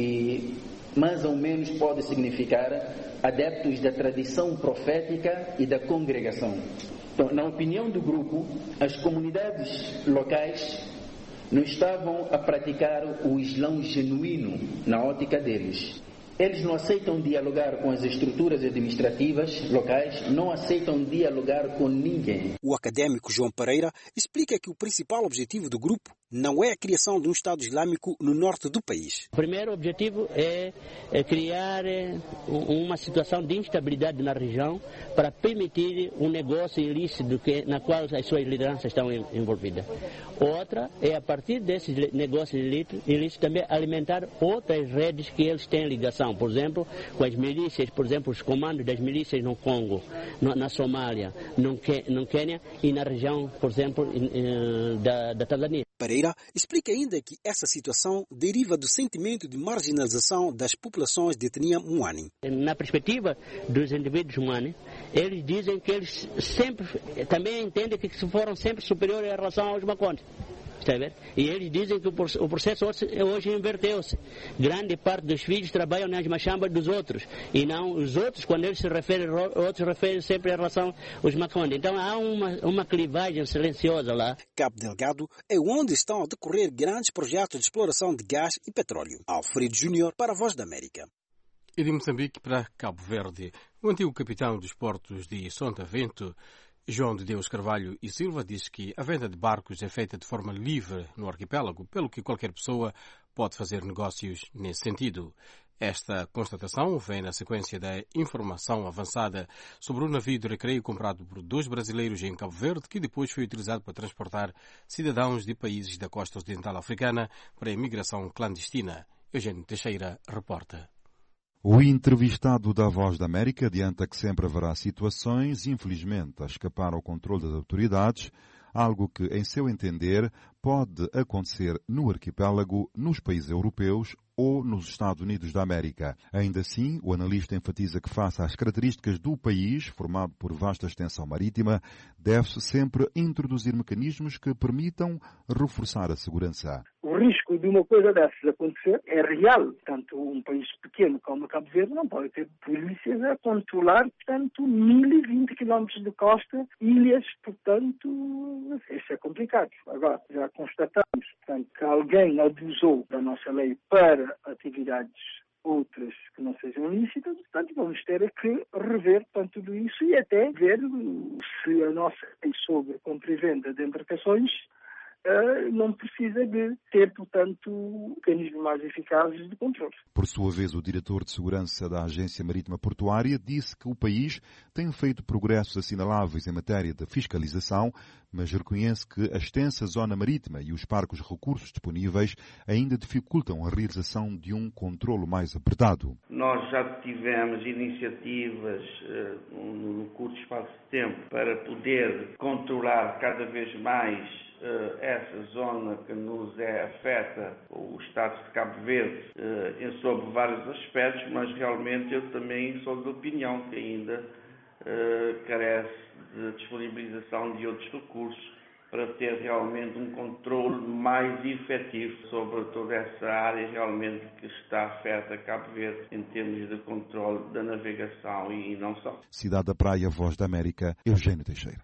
que mais ou menos pode significar adeptos da tradição profética e da congregação. Então, na opinião do grupo, as comunidades locais não estavam a praticar o Islão genuíno na ótica deles. Eles não aceitam dialogar com as estruturas administrativas locais, não aceitam dialogar com ninguém. O académico João Pereira explica que o principal objetivo do grupo não é a criação de um Estado Islâmico no norte do país. O primeiro objetivo é criar uma situação de instabilidade na região para permitir um negócio ilícito na qual as suas lideranças estão envolvidas. Outra é, a partir desses negócios ilícitos, também alimentar outras redes que eles têm ligação. Por exemplo, com as milícias, por exemplo, os comandos das milícias no Congo, na Somália, no Quênia e na região, por exemplo, da Tanzânia. Pereira explica ainda que essa situação deriva do sentimento de marginalização das populações de etnia Muani. Na perspectiva dos indivíduos Muani, eles dizem que eles sempre também entendem que foram sempre superiores em relação aos Maconde. E eles dizem que o processo hoje inverteu-se. Grande parte dos filhos trabalham nas machambas dos outros. E não os outros, quando eles se referem, outros referem sempre em relação aos Maconde. Então há uma clivagem silenciosa lá. Cabo Delgado é onde estão a decorrer grandes projetos de exploração de gás e petróleo. Alfredo Júnior para a Voz da América. E de Moçambique para Cabo Verde. O antigo capitão dos portos de Sotavento, João de Deus Carvalho e Silva, diz que a venda de barcos é feita de forma livre no arquipélago, pelo que qualquer pessoa pode fazer negócios nesse sentido. Esta constatação vem na sequência da informação avançada sobre um navio de recreio comprado por 2 brasileiros em Cabo Verde, que depois foi utilizado para transportar cidadãos de países da costa ocidental africana para a imigração clandestina. Eugênio Teixeira reporta. O entrevistado da Voz da América adianta que sempre haverá situações, infelizmente, a escapar ao controle das autoridades, algo que, em seu entender, pode acontecer no arquipélago, nos países europeus ou nos Estados Unidos da América. Ainda assim, o analista enfatiza que, face às características do país, formado por vasta extensão marítima, deve-se sempre introduzir mecanismos que permitam reforçar a segurança. O risco de uma coisa dessas acontecer é real. Portanto, um país pequeno como Cabo Verde não pode ter polícias a controlar, portanto, 1.020 quilómetros de costa, ilhas, portanto, isso é complicado. Agora, já constatamos, portanto, que alguém abusou da nossa lei para atividades outras que não sejam lícitas, portanto, vamos ter que rever, portanto, tudo isso e até ver se a nossa lei sobre compra e venda de embarcações não precisa de ter, portanto, mecanismos mais eficazes de controle. Por sua vez, o diretor de segurança da Agência Marítima Portuária disse que o país tem feito progressos assinaláveis em matéria de fiscalização, mas reconhece que a extensa zona marítima e os parcos recursos disponíveis ainda dificultam a realização de um controlo mais apertado. Nós já tivemos iniciativas no curto espaço de tempo para poder controlar cada vez mais essa zona que nos afeta, o Estado de Cabo Verde, sobre vários aspectos, mas realmente eu também sou de opinião que ainda carece de disponibilização de outros recursos para ter realmente um controle mais efetivo sobre toda essa área realmente que está afeta a Cabo Verde em termos de controle da navegação e não só. Cidade da Praia, Voz da América, Eugênio Teixeira.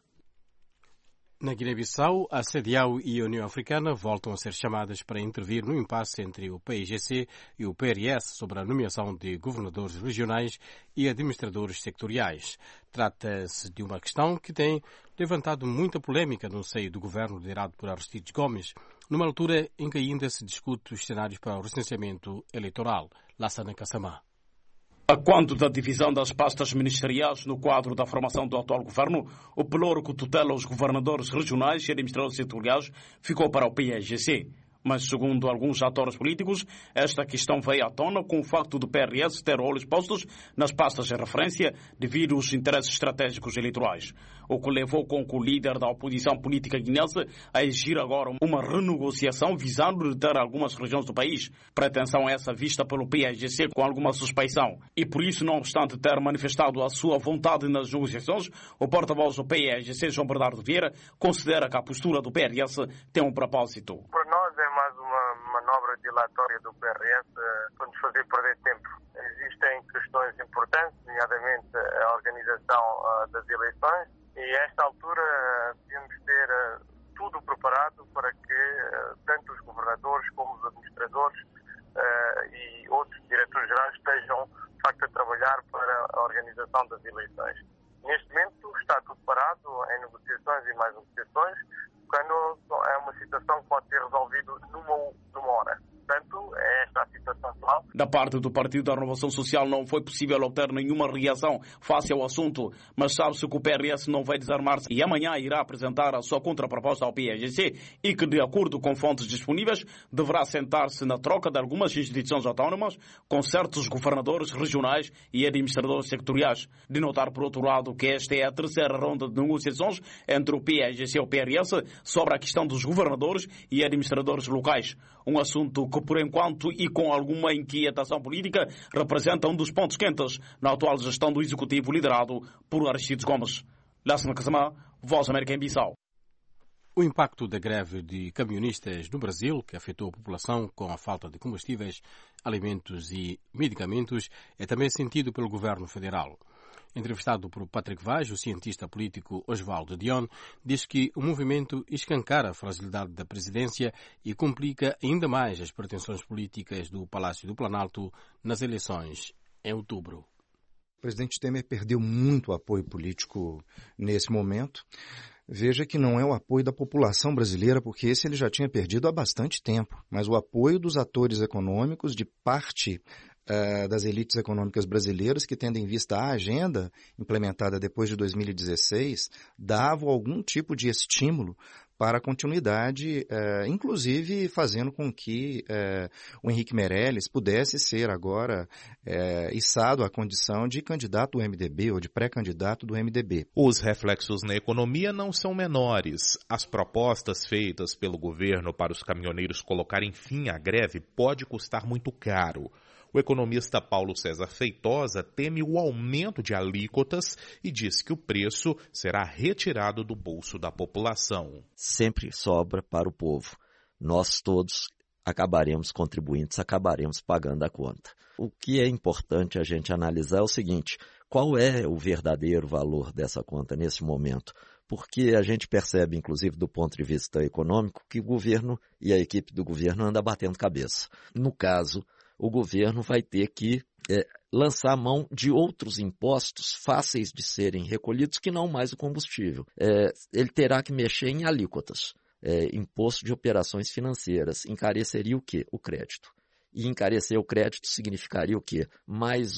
Na Guiné-Bissau, a CEDEAO e a União Africana voltam a ser chamadas para intervir no impasse entre o PAIGC e o PRS sobre a nomeação de governadores regionais e administradores sectoriais. Trata-se de uma questão que tem levantado muita polémica no seio do governo liderado por Aristides Gomes, numa altura em que ainda se discute os cenários para o recenseamento eleitoral. Lassana Kassamá. A quanto da divisão das pastas ministeriais no quadro da formação do atual governo, o pelouro que tutela os governadores regionais e administradores setoriais ficou para o PAIGC. Mas, segundo alguns atores políticos, esta questão veio à tona com o facto do PRS ter olhos postos nas pastas de referência devido aos interesses estratégicos eleitorais, o que levou com que o líder da oposição política guinense a exigir agora uma renegociação visando reter algumas regiões do país, pretensão essa vista pelo PAIGC com alguma suspeição. E por isso, não obstante ter manifestado a sua vontade nas negociações, o porta-voz do PAIGC, João Bernardo Vieira, considera que a postura do PRS tem um propósito. Para nós é mais uma manobra dilatória do PRS para nos fazer perder tempo. Existem questões importantes, nomeadamente a organização das eleições, e a esta altura temos de ter tudo preparado para que tanto os governadores como os administradores e outros diretores gerais estejam, de facto, a trabalhar para a organização das eleições. Neste momento está tudo parado em negociações e mais negociações, quando é uma situação que pode ser resolvida numa hora. Portanto, é esta a situação atual. Da parte do Partido da Renovação Social não foi possível obter nenhuma reação face ao assunto, mas sabe-se que o PRS não vai desarmar-se e amanhã irá apresentar a sua contraproposta ao PAIGC e que, de acordo com fontes disponíveis, deverá sentar-se na troca de algumas instituições autónomas com certos governadores regionais e administradores sectoriais. De notar, por outro lado, que esta é a terceira ronda de negociações entre o PAIGC e o PRS sobre a questão dos governadores e administradores locais. Um assunto que, por enquanto, e com alguma inquietação política, representa um dos pontos quentes na atual gestão do Executivo liderado por Aristides Gomes. Lassana Kassamá, Voz América em Bissau. O impacto da greve de camionistas no Brasil, que afetou a população com a falta de combustíveis, alimentos e medicamentos, é também sentido pelo governo federal. Entrevistado por Patrick Vaz, o cientista político Osvaldo Dion diz que o movimento escancara a fragilidade da presidência e complica ainda mais as pretensões políticas do Palácio do Planalto nas eleições em outubro. O presidente Temer perdeu muito apoio político nesse momento. Veja que não é o apoio da população brasileira, porque esse ele já tinha perdido há bastante tempo, mas o apoio dos atores econômicos, de parte das elites econômicas brasileiras que, tendo em vista a agenda implementada depois de 2016, davam algum tipo de estímulo para a continuidade, inclusive fazendo com que o Henrique Meirelles pudesse ser agora içado à condição de candidato do MDB ou de pré-candidato do MDB. Os reflexos na economia não são menores. As propostas feitas pelo governo para os caminhoneiros colocarem fim à greve pode custar muito caro. O economista Paulo César Feitosa teme o aumento de alíquotas e diz que o preço será retirado do bolso da população. Sempre sobra para o povo. Nós todos acabaremos contribuintes, acabaremos pagando a conta. O que é importante a gente analisar é o seguinte: qual é o verdadeiro valor dessa conta nesse momento? Porque a gente percebe, inclusive do ponto de vista econômico, que o governo e a equipe do governo andam batendo cabeça. No caso, o governo vai ter que lançar mão de outros impostos fáceis de serem recolhidos que não mais o combustível. Ele terá que mexer em alíquotas. Imposto de operações financeiras encareceria o quê? O crédito. E encarecer o crédito significaria o quê? Mais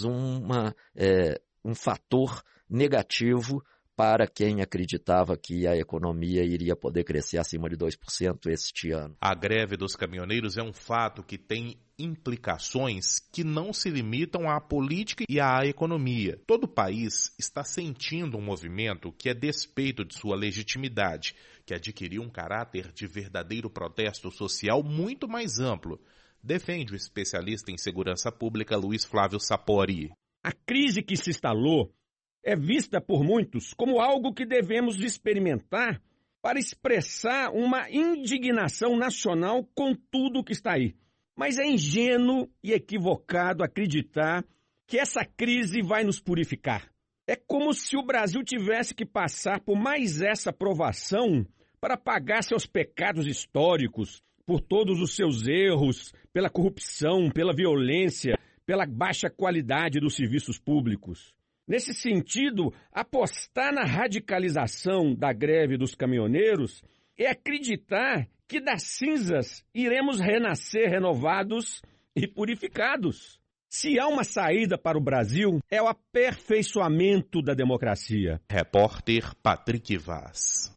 um fator negativo para quem acreditava que a economia iria poder crescer acima de 2% este ano. A greve dos caminhoneiros é um fato que tem implicações que não se limitam à política e à economia. Todo o país está sentindo um movimento que, a despeito de sua legitimidade, que adquiriu um caráter de verdadeiro protesto social muito mais amplo, defende o especialista em segurança pública Luiz Flávio Sapori. A crise que se instalou é vista por muitos como algo que devemos experimentar para expressar uma indignação nacional com tudo que está aí. Mas é ingênuo e equivocado acreditar que essa crise vai nos purificar. É como se o Brasil tivesse que passar por mais essa provação para pagar seus pecados históricos, por todos os seus erros, pela corrupção, pela violência, pela baixa qualidade dos serviços públicos. Nesse sentido, apostar na radicalização da greve dos caminhoneiros é acreditar que das cinzas iremos renascer renovados e purificados. Se há uma saída para o Brasil, é o aperfeiçoamento da democracia. Repórter Patrick Vaz.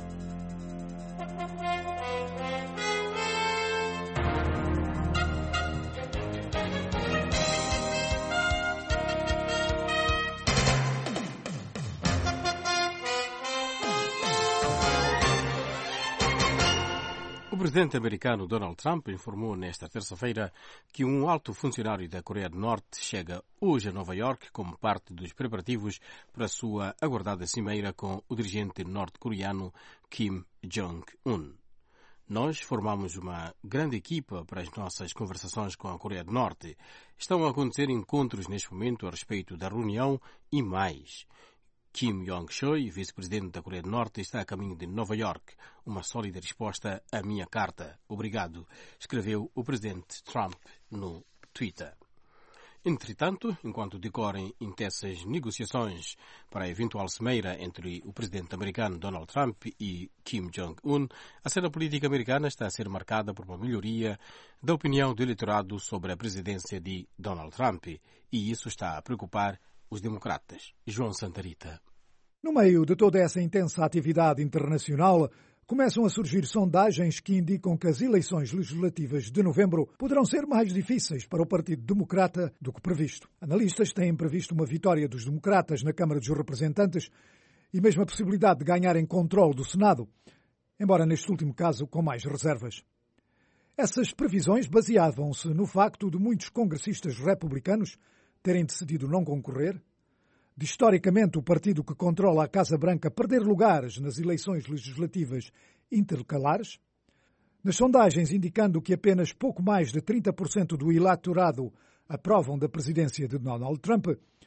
O presidente americano Donald Trump informou nesta terça-feira que um alto funcionário da Coreia do Norte chega hoje a Nova Iorque como parte dos preparativos para a sua aguardada cimeira com o dirigente norte-coreano Kim Jong-un. Nós formamos uma grande equipa para as nossas conversações com a Coreia do Norte. Estão a acontecer encontros neste momento a respeito da reunião e mais. Kim Yong-chol, vice-presidente da Coreia do Norte, está a caminho de Nova Iorque. Uma sólida resposta à minha carta. Obrigado, escreveu o presidente Trump no Twitter. Entretanto, enquanto decorrem intensas negociações para a eventual cimeira entre o presidente americano Donald Trump e Kim Jong-un, a cena política americana está a ser marcada por uma melhoria da opinião do eleitorado sobre a presidência de Donald Trump, e isso está a preocupar os democratas. João Santarita. No meio de toda essa intensa atividade internacional, começam a surgir sondagens que indicam que as eleições legislativas de novembro poderão ser mais difíceis para o Partido Democrata do que previsto. Analistas têm previsto uma vitória dos democratas na Câmara dos Representantes e mesmo a possibilidade de ganharem controle do Senado, embora neste último caso com mais reservas. Essas previsões baseavam-se no facto de muitos congressistas republicanos terem decidido não concorrer, de historicamente o partido que controla a Casa Branca perder lugares nas eleições legislativas intercalares, nas sondagens indicando que apenas pouco mais de 30% do eleitorado aprovam da presidência de Donald Trump,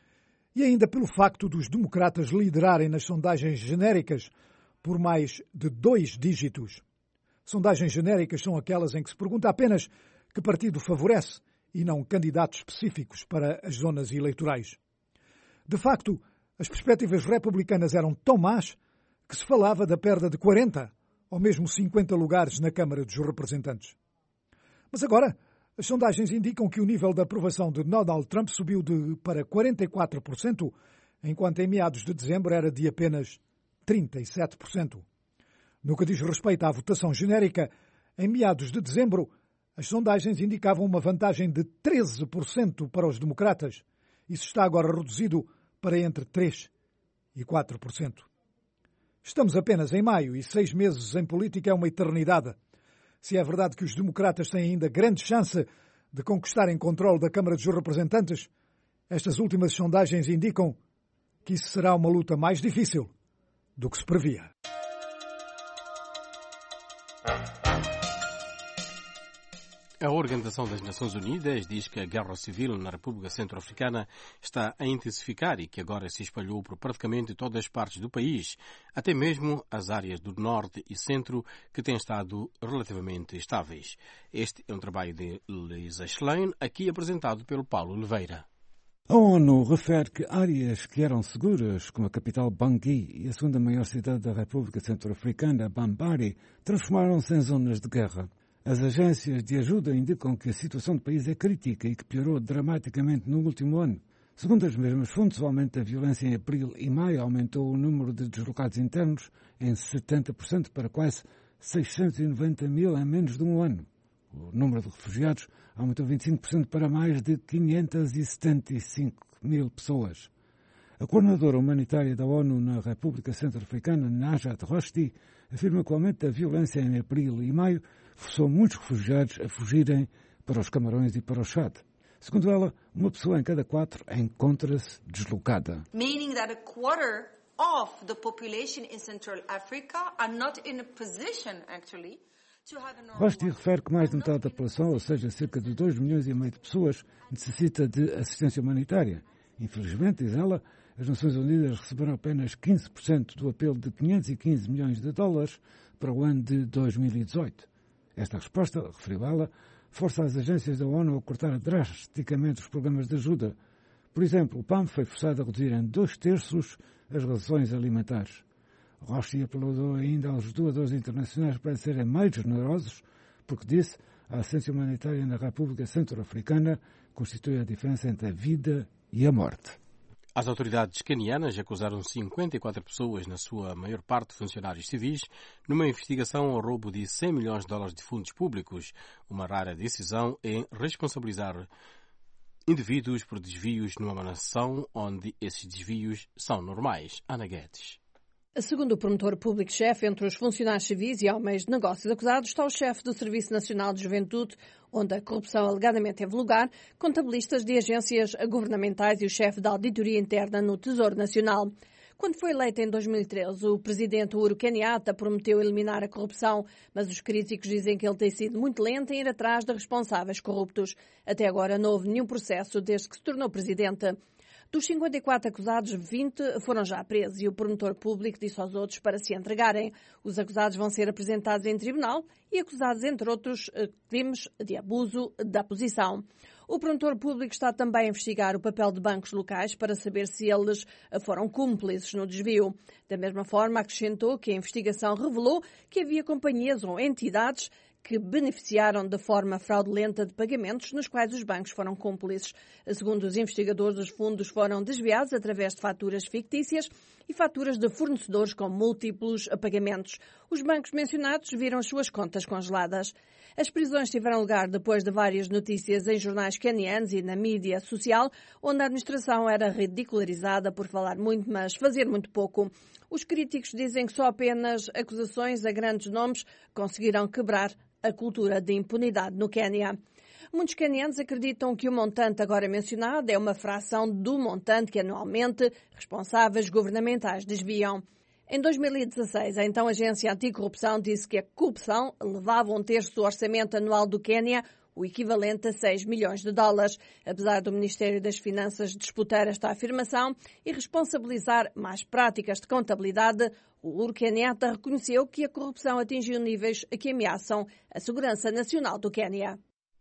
e ainda pelo facto dos democratas liderarem nas sondagens genéricas por mais de 2 dígitos. Sondagens genéricas são aquelas em que se pergunta apenas que partido favorece e não candidatos específicos para as zonas eleitorais. De facto, as perspectivas republicanas eram tão más que se falava da perda de 40 ou mesmo 50 lugares na Câmara dos Representantes. Mas agora, as sondagens indicam que o nível de aprovação de Donald Trump subiu para 44%, enquanto em meados de dezembro era de apenas 37%. No que diz respeito à votação genérica, em meados de dezembro, as sondagens indicavam uma vantagem de 13% para os democratas. Isso está agora reduzido para entre 3% e 4%. Estamos apenas em maio e 6 meses em política é uma eternidade. Se é verdade que os democratas têm ainda grande chance de conquistarem controle da Câmara dos Representantes, estas últimas sondagens indicam que isso será uma luta mais difícil do que se previa. A Organização das Nações Unidas diz que a guerra civil na República Centro-Africana está a intensificar e que agora se espalhou por praticamente todas as partes do país, até mesmo as áreas do norte e centro que têm estado relativamente estáveis. Este é um trabalho de Lisa Schlein, aqui apresentado pelo Paulo Oliveira. A ONU refere que áreas que eram seguras, como a capital Bangui e a segunda maior cidade da República Centro-Africana, Bambari, transformaram-se em zonas de guerra. As agências de ajuda indicam que a situação do país é crítica e que piorou dramaticamente no último ano. Segundo as mesmas fontes, o aumento da violência em abril e maio aumentou o número de deslocados internos em 70% para quase 690 mil em menos de um ano. O número de refugiados aumentou 25% para mais de 575 mil pessoas. A coordenadora humanitária da ONU na República Centro-Africana, Najat Roshdi, afirma que o aumento da violência em abril e maio forçou muitos refugiados a fugirem para os Camarões e para o Chad. Segundo ela, uma pessoa em cada 4 encontra-se deslocada. Meaning that a quarter of the population in Central Africa are not in a position, actually, to have a normal... Rosti refere que mais de metade da população, ou seja, cerca de 2,5 milhões de pessoas, necessita de assistência humanitária. Infelizmente, diz ela, as Nações Unidas receberam apenas 15% do apelo de 515 milhões de dólares para o ano de 2018. Esta resposta, referiu ela, força as agências da ONU a cortar drasticamente os programas de ajuda. Por exemplo, o PAM foi forçado a reduzir em 2/3 as rações alimentares. Rochi apelou ainda aos doadores internacionais para serem mais generosos, porque disse a assistência humanitária na República Centro-Africana constitui a diferença entre a vida e a morte. As autoridades canianas acusaram 54 pessoas, na sua maior parte funcionários civis, numa investigação ao roubo de 100 milhões de dólares de fundos públicos, uma rara decisão em responsabilizar indivíduos por desvios numa nação onde esses desvios são normais. Ana Guedes. Segundo o promotor público-chefe, entre os funcionários civis e homens de negócios acusados está o chefe do Serviço Nacional de Juventude, onde a corrupção alegadamente teve lugar, contabilistas de agências governamentais e o chefe da auditoria interna no Tesouro Nacional. Quando foi eleito em 2013, o presidente Uhuru Kenyatta prometeu eliminar a corrupção, mas os críticos dizem que ele tem sido muito lento em ir atrás de responsáveis corruptos. Até agora não houve nenhum processo desde que se tornou presidente. Dos 54 acusados, 20 foram já presos e o promotor público disse aos outros para se entregarem. Os acusados vão ser apresentados em tribunal e acusados, entre outros, crimes de abuso da posição. O promotor público está também a investigar o papel de bancos locais para saber se eles foram cúmplices no desvio. Da mesma forma, acrescentou que a investigação revelou que havia companhias ou entidades que beneficiaram de forma fraudulenta de pagamentos nos quais os bancos foram cúmplices. Segundo os investigadores, os fundos foram desviados através de faturas fictícias e faturas de fornecedores com múltiplos pagamentos. Os bancos mencionados viram as suas contas congeladas. As prisões tiveram lugar depois de várias notícias em jornais canianos e na mídia social, onde a administração era ridicularizada por falar muito, mas fazer muito pouco. Os críticos dizem que só apenas acusações a grandes nomes conseguirão quebrar a cultura de impunidade no Quênia. Muitos quenianos acreditam que o montante agora mencionado é uma fração do montante que anualmente responsáveis governamentais desviam. Em 2016, a então Agência Anticorrupção disse que a corrupção levava 1/3 do orçamento anual do Quênia, o equivalente a 6 milhões de dólares. Apesar do Ministério das Finanças disputar esta afirmação e responsabilizar mais práticas de contabilidade, o Uhuru Kenyatta reconheceu que a corrupção atingiu níveis que ameaçam a segurança nacional do Quênia.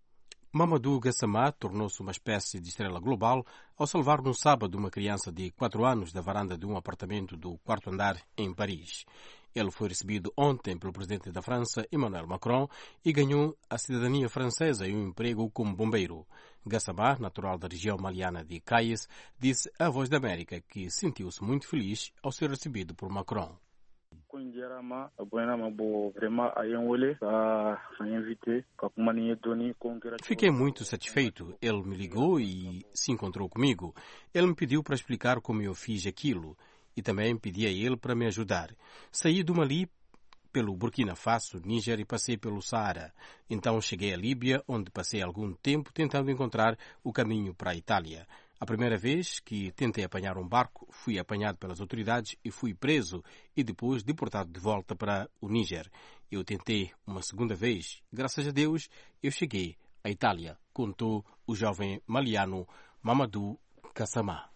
Mamadou Gassama tornou-se uma espécie de estrela global ao salvar no sábado uma criança de 4 anos da varanda de um apartamento do 4º andar em Paris. Ele foi recebido ontem pelo presidente da França, Emmanuel Macron, e ganhou a cidadania francesa e um emprego como bombeiro. Gassama, natural da região maliana de Cayes, disse à Voz da América que sentiu-se muito feliz ao ser recebido por Macron. Fiquei muito satisfeito. Ele me ligou e se encontrou comigo. Ele me pediu para explicar como eu fiz aquilo e também pedi a ele para me ajudar. Saí do Mali pelo Burkina Faso, Níger e passei pelo Saara. Então cheguei à Líbia, onde passei algum tempo tentando encontrar o caminho para a Itália. A primeira vez que tentei apanhar um barco, fui apanhado pelas autoridades e fui preso e depois deportado de volta para o Níger. Eu tentei uma segunda vez. Graças a Deus, eu cheguei à Itália, contou o jovem maliano Mamadou Gassama.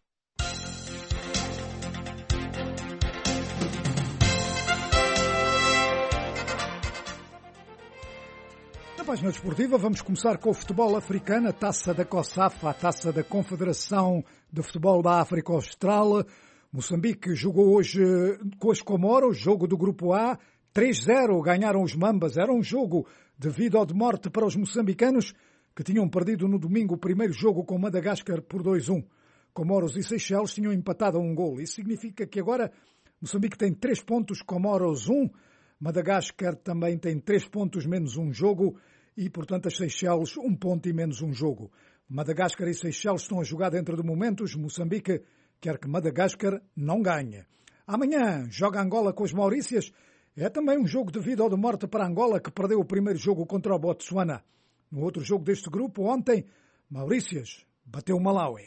Na página desportiva vamos começar com o futebol africano, a taça da COSAF, a taça da Confederação de Futebol da África Austral. Moçambique jogou hoje com os Comoros, jogo do Grupo A, 3-0, ganharam os Mambas. Era um jogo de vida ou de morte para os moçambicanos, que tinham perdido no domingo o primeiro jogo com Madagascar por 2-1. Comoros e Seychelles tinham empatado a um golo. Isso significa que agora Moçambique tem 3 pontos, Comoros 1, Madagascar também tem 3 pontos menos um jogo e, portanto, as Seychelles 1 ponto e menos um jogo. Madagascar e Seychelles estão a jogar dentro de momentos. Moçambique quer que Madagascar não ganhe. Amanhã joga Angola com as Maurícias. É também um jogo de vida ou de morte para Angola, que perdeu o primeiro jogo contra o Botsuana. No outro jogo deste grupo, ontem, Maurícias bateu o Malawi.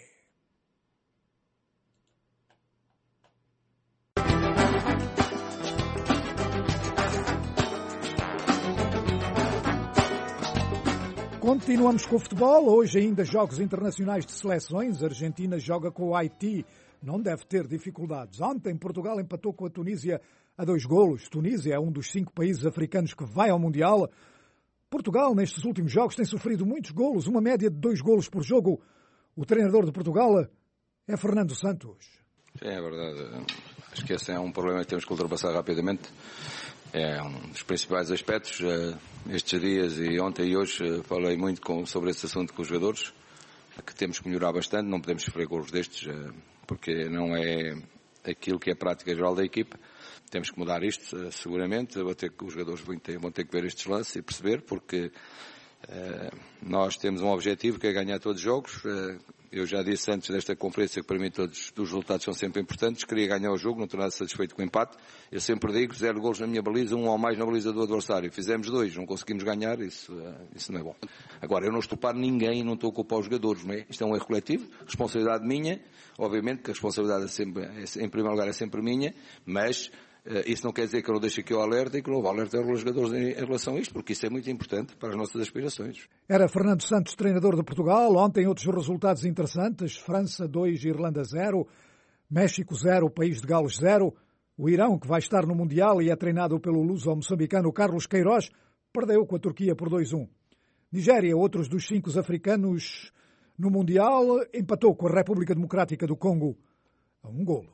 Continuamos com o futebol. Hoje ainda jogos internacionais de seleções. A Argentina joga com o Haiti. Não deve ter dificuldades. Ontem Portugal empatou com a Tunísia a 2 golos. Tunísia é um dos 5 países africanos que vai ao Mundial. Portugal, nestes últimos jogos, tem sofrido muitos golos, uma média de 2 golos por jogo. O treinador de Portugal é Fernando Santos. Sim, é verdade. Acho que esse é um problema que temos que ultrapassar rapidamente. É um dos principais aspectos. Estes dias e ontem e hoje falei muito sobre esse assunto com os jogadores, que temos que melhorar bastante, não podemos sofrer golos destes, porque não é aquilo que é a prática geral da equipa. Temos que mudar isto, seguramente. Os jogadores vão ter que ver estes lances e perceber, porque nós temos um objetivo que é ganhar todos os jogos. Eu já disse antes desta conferência que para mim todos os resultados são sempre importantes. Queria ganhar o jogo, não estou nada satisfeito com o empate. Eu sempre digo 0 golos na minha baliza, 1 ou mais na baliza do adversário. Fizemos 2, não conseguimos ganhar, isso não é bom. Agora, eu não estou para ninguém, não estou a culpar os jogadores, não é? Isto é um erro coletivo, responsabilidade minha. Obviamente que a responsabilidade em primeiro lugar é sempre minha, mas isso não quer dizer que eu não deixe aqui o alerta e que não vou alertar os jogadores em relação a isto, porque isso é muito importante para as nossas aspirações. Era Fernando Santos, treinador de Portugal. Ontem outros resultados interessantes. França 2, Irlanda 0, México 0, País de Gales 0. O Irão, que vai estar no Mundial e é treinado pelo luso-moçambicano Carlos Queiroz, perdeu com a Turquia por 2-1. Nigéria, outros dos 5 africanos no Mundial, empatou com a República Democrática do Congo a 1 golo.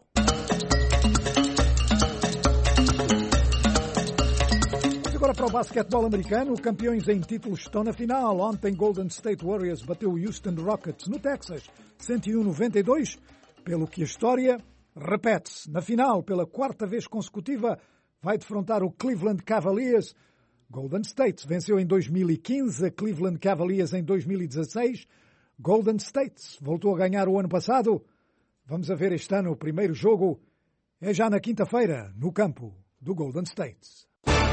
Agora para o basquetebol americano, campeões em títulos estão na final. Ontem Golden State Warriors bateu o Houston Rockets no Texas, 101-92, pelo que a história repete-se. Na final, pela 4ª vez consecutiva, vai defrontar o Cleveland Cavaliers. Golden State venceu em 2015, a Cleveland Cavaliers em 2016. Golden State voltou a ganhar o ano passado. Vamos a ver este ano o primeiro jogo. É já na quinta-feira, no campo do Golden State.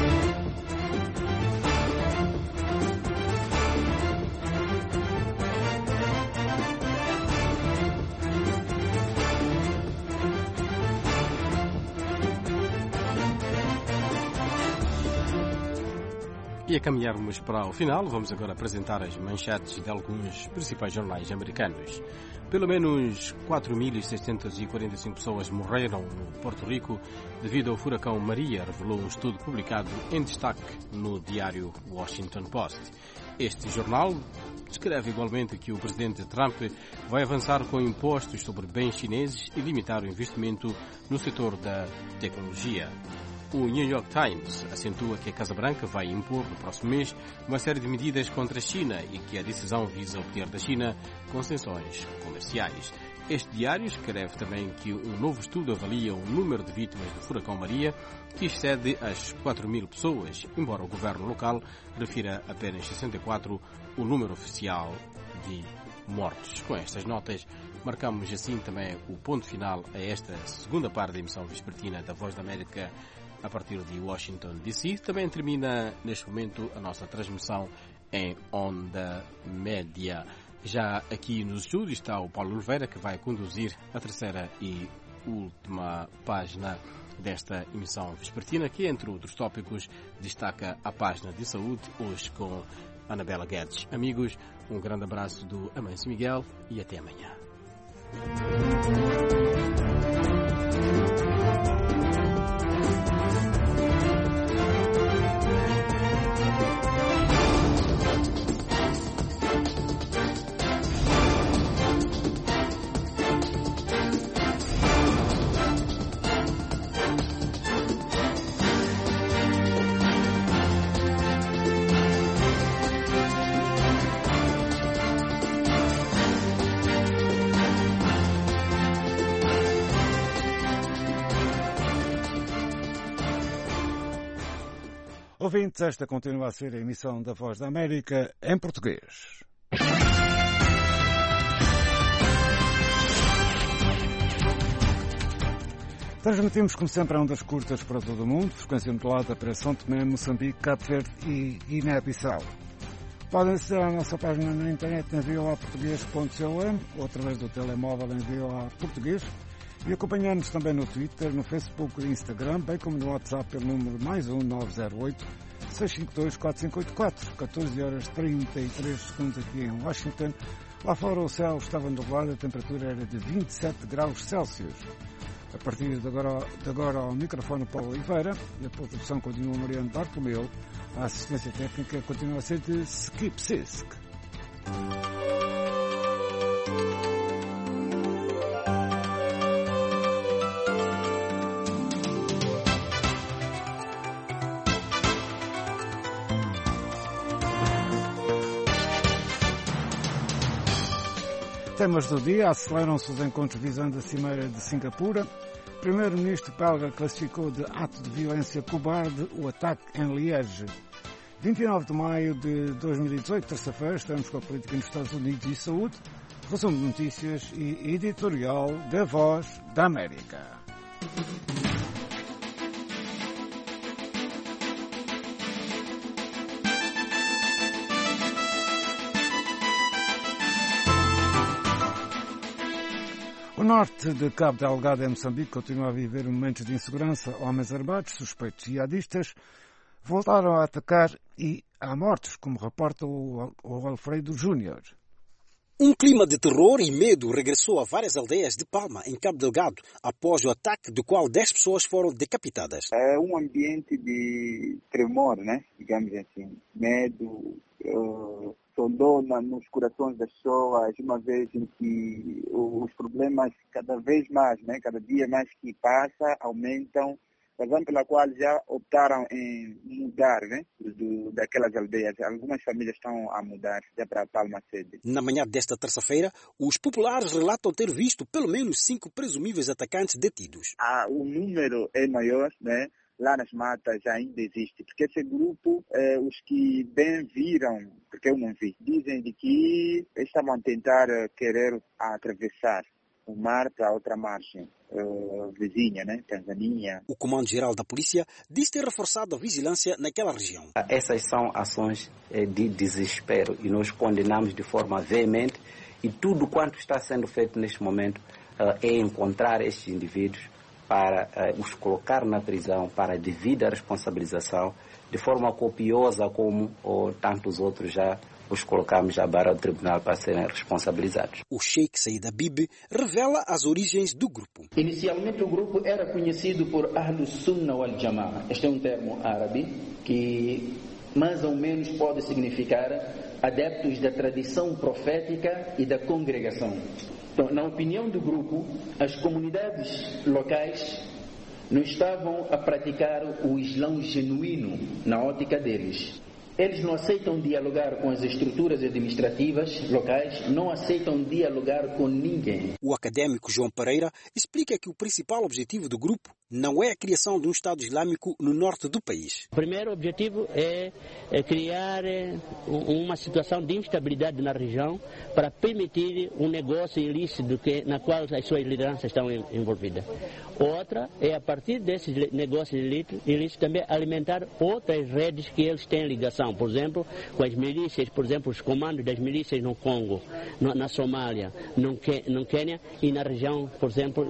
E a caminharmos para o final, vamos agora apresentar as manchetes de alguns principais jornais americanos. Pelo menos 4.645 pessoas morreram no Porto Rico devido ao furacão Maria, revelou um estudo publicado em destaque no diário Washington Post. Este jornal descreve igualmente que o presidente Trump vai avançar com impostos sobre bens chineses e limitar o investimento no setor da tecnologia. O New York Times acentua que a Casa Branca vai impor no próximo mês uma série de medidas contra a China e que a decisão visa obter da China concessões comerciais. Este diário escreve também que um novo estudo avalia o número de vítimas do furacão Maria, que excede as 4.000 pessoas, embora o governo local refira apenas 64 o número oficial de mortos. Com estas notas, marcamos assim também o ponto final a esta segunda parte da emissão vespertina da Voz da América a partir de Washington, D.C. Também termina neste momento a nossa transmissão em onda média. Já aqui nos estúdios está o Paulo Oliveira, que vai conduzir a terceira e última página desta emissão vespertina, que, entre outros tópicos, destaca a página de saúde, hoje com Anabela Guedes. Amigos, um grande abraço do Amancio Miguel e até amanhã. Ouvintes, esta continua a ser a emissão da Voz da América em português. Transmitimos, como sempre, a ondas curtas para todo o mundo, frequência modulada para São Tomé, Moçambique, Cabo Verde e Guiné-Bissau. Podem acessar a nossa página na internet em voaportugues.com ou através do telemóvel em VOA Português e acompanhar-nos também no Twitter, no Facebook e Instagram, bem como no WhatsApp pelo número +1 908 652 4584, 14 horas 33 segundos aqui em Washington. Lá fora o céu estava nublado, a temperatura era de 27 graus Celsius. A partir de agora ao microfone Paulo Oliveira e a produção continua Mariano Bartolomeu. A assistência técnica continua a ser de Skip Sisk. Temas do dia: aceleram-se os encontros visando a Cimeira de Singapura. O primeiro-ministro belga classificou de ato de violência cobarde o ataque em Liege. 29 de maio de 2018, terça-feira, estamos com a política nos Estados Unidos e saúde, resumo de notícias e editorial da Voz da América. O norte de Cabo Delgado, em Moçambique, continua a viver momentos de insegurança. Homens armados, suspeitos jihadistas, voltaram a atacar e há mortos, como reporta o Alfredo Júnior. Um clima de terror e medo regressou a várias aldeias de Palma, em Cabo Delgado, após o ataque do qual 10 pessoas foram decapitadas. É um ambiente de tremor, né? Digamos assim, medo, sondou nos corações das pessoas, uma vez em que os problemas cada vez mais, né? Cada dia mais que passa, aumentam, razão pela qual já optaram em mudar, né? Daquelas aldeias. Algumas famílias estão a mudar já para Palma sede. Na manhã desta terça-feira, os populares relatam ter visto pelo menos 5 presumíveis atacantes detidos. O número é maior, né? Lá nas matas ainda existe, porque esse grupo, os que bem viram, porque eu não vi, dizem de que estavam a tentar querer atravessar o mar para outra margem vizinha, né? Tanzânia. O Comando-Geral da Polícia diz ter reforçado a vigilância naquela região. Essas são ações de desespero e nós condenamos de forma veemente, e tudo quanto está sendo feito neste momento é encontrar estes indivíduos para os colocar na prisão para a devida responsabilização, de forma copiosa como tantos outros já os colocamos já para o tribunal para serem responsabilizados. O Sheikh Said Habib revela as origens do grupo. Inicialmente o grupo era conhecido por Ahlus Sunnah wal Jamaah. Este é um termo árabe que mais ou menos pode significar adeptos da tradição profética e da congregação. Então, na opinião do grupo, as comunidades locais não estavam a praticar o Islão genuíno na ótica deles. Eles não aceitam dialogar com as estruturas administrativas locais, não aceitam dialogar com ninguém. O académico João Pereira explica que o principal objetivo do grupo não é a criação de um Estado Islâmico no norte do país. O primeiro objetivo é criar uma situação de instabilidade na região para permitir um negócio ilícito na qual as suas lideranças estão envolvidas. Outra é, a partir desses negócios ilícitos, também alimentar outras redes que eles têm ligação. Por exemplo, com as milícias, por exemplo, os comandos das milícias no Congo, na Somália, no Quênia e na região, por exemplo,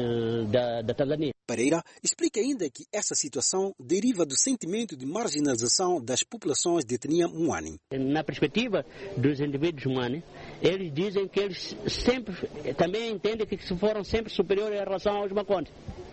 da Tanzânia. Pereira explica ainda que essa situação deriva do sentimento de marginalização das populações de etnia Mwani. Na perspectiva dos indivíduos Mwani, eles dizem que eles sempre, também entendem que foram sempre superiores em relação aos Makonde.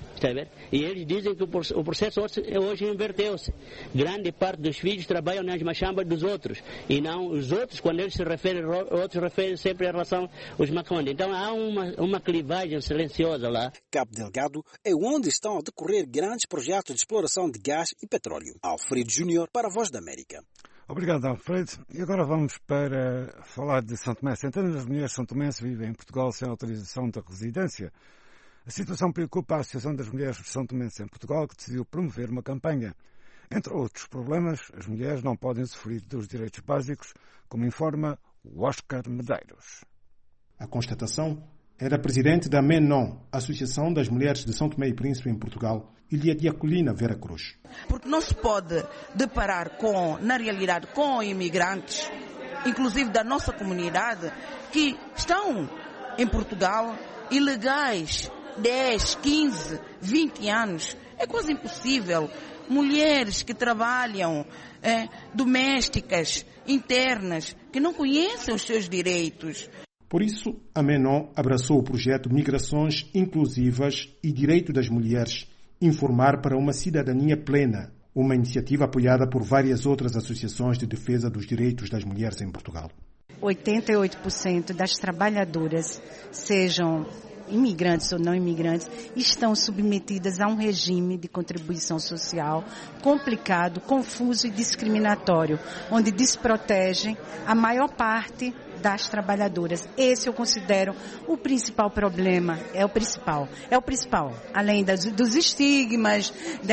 E eles dizem que o processo hoje inverteu-se. Grande parte dos filhos trabalham nas machambas dos outros. E não os outros, quando eles se referem, outros referem sempre em relação aos Makonde. Então há uma clivagem silenciosa lá. Cabo Delgado é onde estão a decorrer grandes projetos de exploração de gás e petróleo. Alfredo Júnior para a Voz da América. Obrigado, Alfredo. E agora vamos para falar de São Tomé. Centenas de mulheres são tomenses vivem em Portugal sem autorização de residência. A situação preocupa a Associação das Mulheres de São Tomé em Portugal, que decidiu promover uma campanha. Entre outros problemas, as mulheres não podem usufruir dos direitos básicos, como informa o Oscar Medeiros. A constatação é da presidente da MENON, Associação das Mulheres de São Tomé e Príncipe em Portugal, Ilha Diacolina Vera Cruz. Porque não se pode deparar na realidade, com imigrantes, inclusive da nossa comunidade, que estão em Portugal ilegais 10, 15, 20 anos. É quase impossível. Mulheres que trabalham, domésticas, internas, que não conhecem os seus direitos. Por isso, a MENON abraçou o projeto Migrações Inclusivas e Direito das Mulheres, Informar para uma Cidadania Plena, uma iniciativa apoiada por várias outras associações de defesa dos direitos das mulheres em Portugal. 88% das trabalhadoras, sejam imigrantes ou não imigrantes, estão submetidas a um regime de contribuição social complicado, confuso e discriminatório, onde desprotegem a maior parte das trabalhadoras. Esse eu considero o principal problema, é o principal. Além dos estigmas,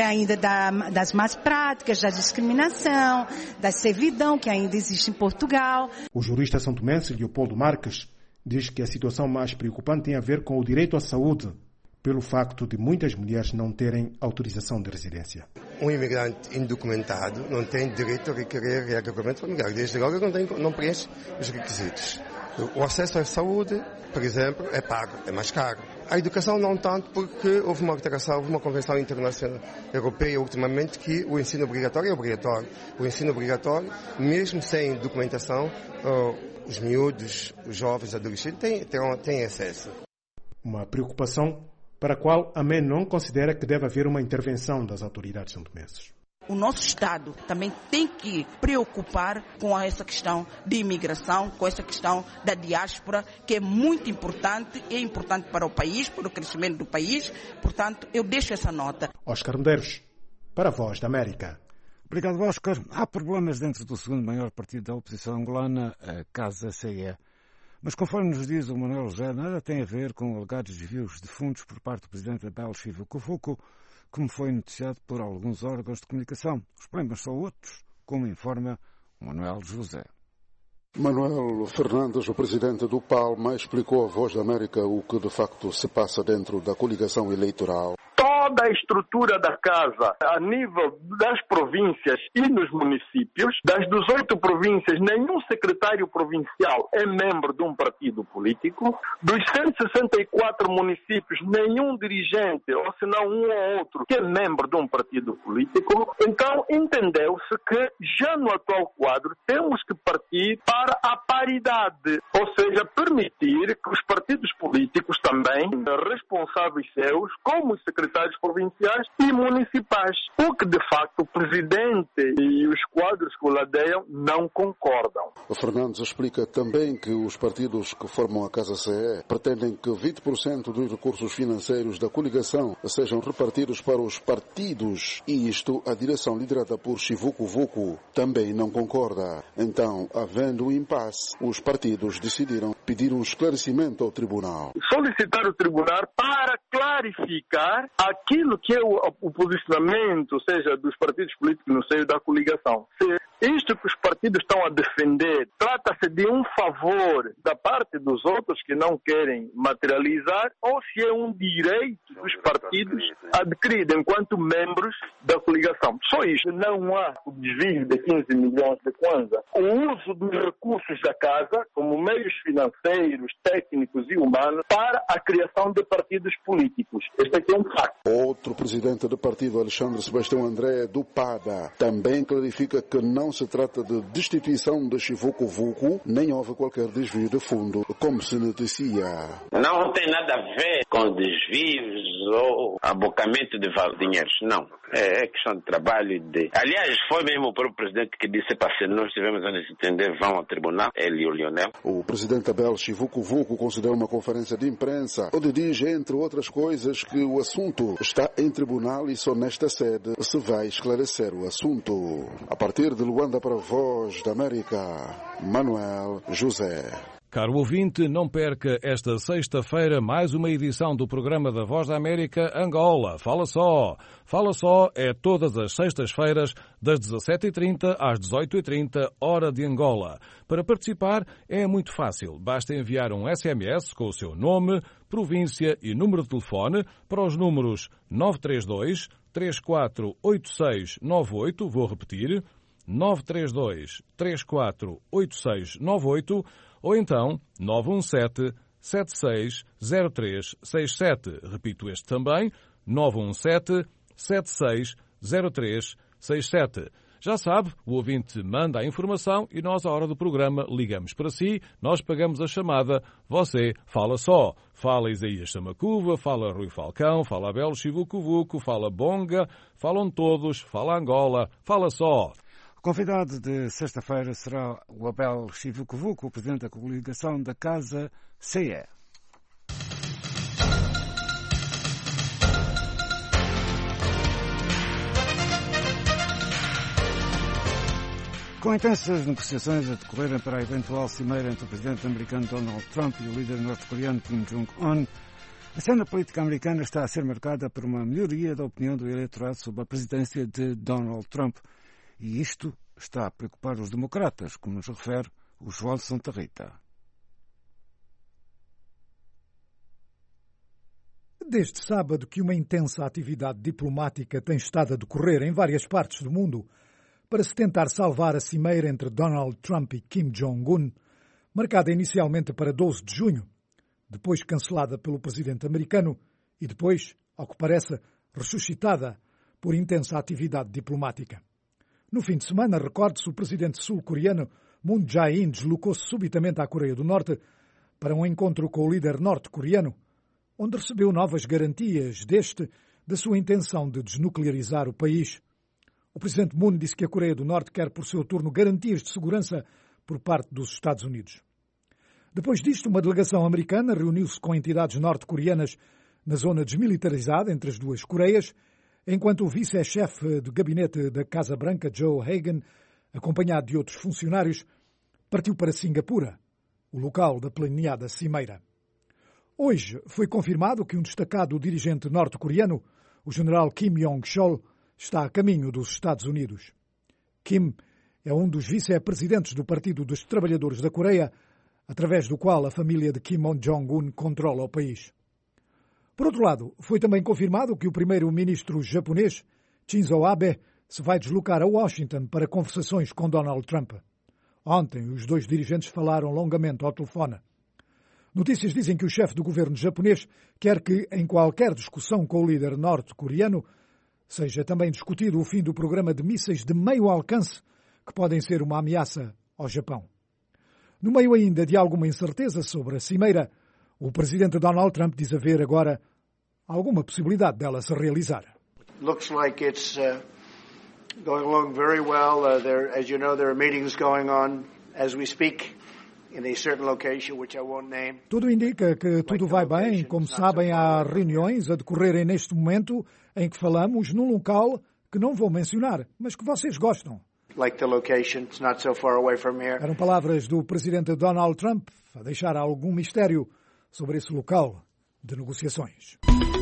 das más práticas, da discriminação, da servidão que ainda existe em Portugal. O jurista santomense Leopoldo Marques diz que a situação mais preocupante tem a ver com o direito à saúde, pelo facto de muitas mulheres não terem autorização de residência. Um imigrante indocumentado não tem direito a requerer reagrupamento familiar, desde logo não preenche os requisitos. O acesso à saúde, por exemplo, é pago, é mais caro. A educação não tanto, porque houve uma alteração, houve uma convenção internacional europeia ultimamente que o ensino obrigatório é obrigatório. O ensino obrigatório, mesmo sem documentação, os miúdos, os jovens, adolescentes têm acesso. Uma preocupação para a qual a MENON considera que deve haver uma intervenção das autoridades santomenses. O nosso Estado também tem que preocupar com essa questão de imigração, com essa questão da diáspora, que é muito importante, é importante para o país, para o crescimento do país. Portanto, eu deixo essa nota. Oscar Medeiros, para a Voz da América. Obrigado, Oscar. Há problemas dentro do segundo maior partido da oposição angolana, a Casa CE. Mas, conforme nos diz o Manuel José, nada tem a ver com alegados desvios de fundos por parte do presidente Abel Chivukufuku, como foi noticiado por alguns órgãos de comunicação. Os problemas são outros, como informa o Manuel José. Manuel Fernandes, o presidente do PALMA, explicou à Voz da América o que de facto se passa dentro da coligação eleitoral. Toda a estrutura da casa, a nível das províncias e nos municípios, das 18 províncias, nenhum secretário provincial é membro de um partido político. Dos 164 municípios, nenhum dirigente, ou se não um ou outro, que é membro de um partido político. Então, entendeu-se que já no atual quadro temos que partir aqui para a paridade, ou seja, permitir que os partidos políticos também, responsáveis seus, como os secretários provinciais e municipais, o que de facto o presidente e os quadros que o ladeiam não concordam. O Fernandes explica também que os partidos que formam a Casa CE pretendem que 20% dos recursos financeiros da coligação sejam repartidos para os partidos e isto a direção liderada por Chivuku Vuku também não concorda. Então, havendo um impasse, os partidos decidiram pedir um esclarecimento ao tribunal. Solicitar o tribunal para clarificar aquilo que é o posicionamento, ou seja, dos partidos políticos no seio da coligação. Se isto que os partidos estão a defender trata-se de um favor da parte dos outros que não querem materializar ou se é um direito dos partidos adquirido enquanto membros da coligação. Só isto. Não há o desvio de 15 milhões de kwanza. O uso dos recursos da casa como meios financeiros, técnicos e humanos para a criação de partidos políticos. Este aqui é um facto. Outro presidente do partido, Alexandre Sebastião André, do PADA, também clarifica que não se trata de destituição de Chivuku Vuku, nem houve qualquer desvio de fundo, como se noticia. Não tem nada a ver com desvios ou abocamento de dinheiros, não. É questão de trabalho e de... Aliás, foi mesmo o próprio presidente que disse para se nós tivemos a nos entender, vão ao tribunal, ele e o Lionel. O presidente Abel Chivuku Vuku considerou uma conferência de imprensa, onde diz, entre outras coisas, que o assunto está em tribunal e só nesta sede se vai esclarecer o assunto. A partir de Luanda para a Voz da América, Manuel José. Caro ouvinte, não perca esta sexta-feira mais uma edição do programa da Voz da América Angola. Fala só! Fala só é todas as sextas-feiras das 17h30 às 18h30, hora de Angola. Para participar é muito fácil. Basta enviar um SMS com o seu nome, província e número de telefone para os números 932 348698, vou repetir, 932 348698, ou então 917-760367. Repito este também, 917-760367. Já sabe, o ouvinte manda a informação e nós, à hora do programa, ligamos para si, nós pagamos a chamada, você fala só. Fala Isaías Samacuva, fala Rui Falcão, fala Abel Chivuku Vuku, fala Bonga, falam todos, fala Angola, fala só. O convidado de sexta-feira será o Abel Chivuku Vuku, o presidente da coligação da Casa CE. Com intensas negociações a decorrerem para a eventual cimeira entre o presidente americano Donald Trump e o líder norte-coreano Kim Jong-un, a cena política americana está a ser marcada por uma melhoria da opinião do eleitorado sobre a presidência de Donald Trump. E isto está a preocupar os democratas, como nos refere o João Santa Rita. Desde sábado que uma intensa atividade diplomática tem estado a decorrer em várias partes do mundo para se tentar salvar a cimeira entre Donald Trump e Kim Jong-un, marcada inicialmente para 12 de junho, depois cancelada pelo presidente americano e depois, ao que parece, ressuscitada por intensa atividade diplomática. No fim de semana, recorde-se, o presidente sul-coreano Moon Jae-in deslocou-se subitamente à Coreia do Norte para um encontro com o líder norte-coreano, onde recebeu novas garantias da sua intenção de desnuclearizar o país. O presidente Moon disse que a Coreia do Norte quer, por seu turno, garantias de segurança por parte dos Estados Unidos. Depois disto, uma delegação americana reuniu-se com entidades norte-coreanas na zona desmilitarizada entre as duas Coreias, enquanto o vice-chefe de gabinete da Casa Branca, Joe Hagan, acompanhado de outros funcionários, partiu para Singapura, o local da planeada cimeira. Hoje foi confirmado que um destacado dirigente norte-coreano, o general Kim Yong-chol, está a caminho dos Estados Unidos. Kim é um dos vice-presidentes do Partido dos Trabalhadores da Coreia, através do qual a família de Kim Jong-un controla o país. Por outro lado, foi também confirmado que o primeiro-ministro japonês, Shinzo Abe, se vai deslocar a Washington para conversações com Donald Trump. Ontem, os dois dirigentes falaram longamente ao telefone. Notícias dizem que o chefe do governo japonês quer que, em qualquer discussão com o líder norte-coreano, seja também discutido o fim do programa de mísseis de meio alcance, que podem ser uma ameaça ao Japão. No meio ainda de alguma incerteza sobre a cimeira, o presidente Donald Trump diz haver agora alguma possibilidade dela se realizar. Looks like it's going along very well. As you know, there are meetings going on as we speak in a certain location which I won't name. Tudo indica que tudo vai bem. Como sabem, há reuniões a decorrerem neste momento em que falamos num local que não vou mencionar, mas que vocês gostam. Like the location, it's not so far away from here. Eram palavras do presidente Donald Trump a deixar algum mistério sobre esse local de negociações.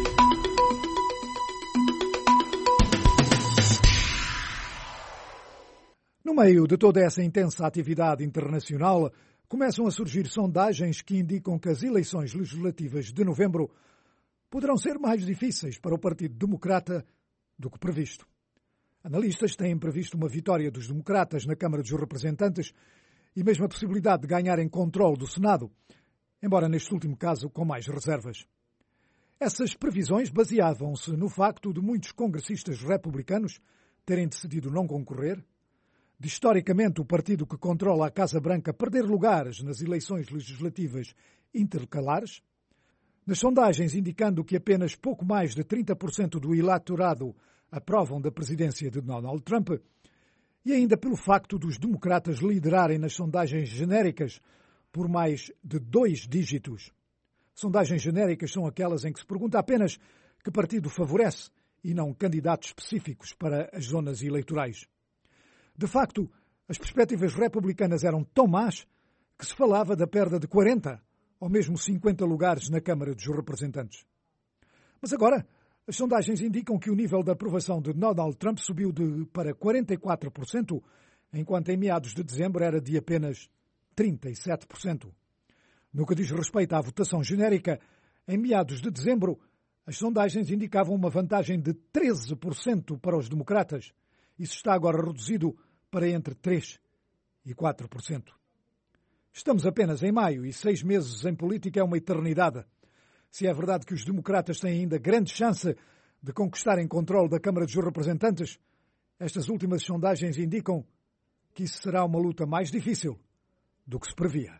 No meio de toda essa intensa atividade internacional, começam a surgir sondagens que indicam que as eleições legislativas de novembro poderão ser mais difíceis para o Partido Democrata do que previsto. Analistas têm previsto uma vitória dos democratas na Câmara dos Representantes e mesmo a possibilidade de ganharem controle do Senado, embora neste último caso com mais reservas. Essas previsões baseavam-se no facto de muitos congressistas republicanos terem decidido não concorrer, de historicamente o partido que controla a Casa Branca perder lugares nas eleições legislativas intercalares, nas sondagens indicando que apenas pouco mais de 30% do eleitorado aprovam da presidência de Donald Trump, e ainda pelo facto dos democratas liderarem nas sondagens genéricas por mais de 2 dígitos. Sondagens genéricas são aquelas em que se pergunta apenas que partido favorece e não candidatos específicos para as zonas eleitorais. De facto, as perspectivas republicanas eram tão más que se falava da perda de 40 ou mesmo 50 lugares na Câmara dos Representantes. Mas agora, as sondagens indicam que o nível de aprovação de Donald Trump subiu para 44%, enquanto em meados de dezembro era de apenas 37%. No que diz respeito à votação genérica, em meados de dezembro, as sondagens indicavam uma vantagem de 13% para os democratas. Isso está agora reduzido para entre 3% e 4%. Estamos apenas em maio e 6 meses em política é uma eternidade. Se é verdade que os democratas têm ainda grande chance de conquistarem controle da Câmara dos Representantes, estas últimas sondagens indicam que isso será uma luta mais difícil do que se previa.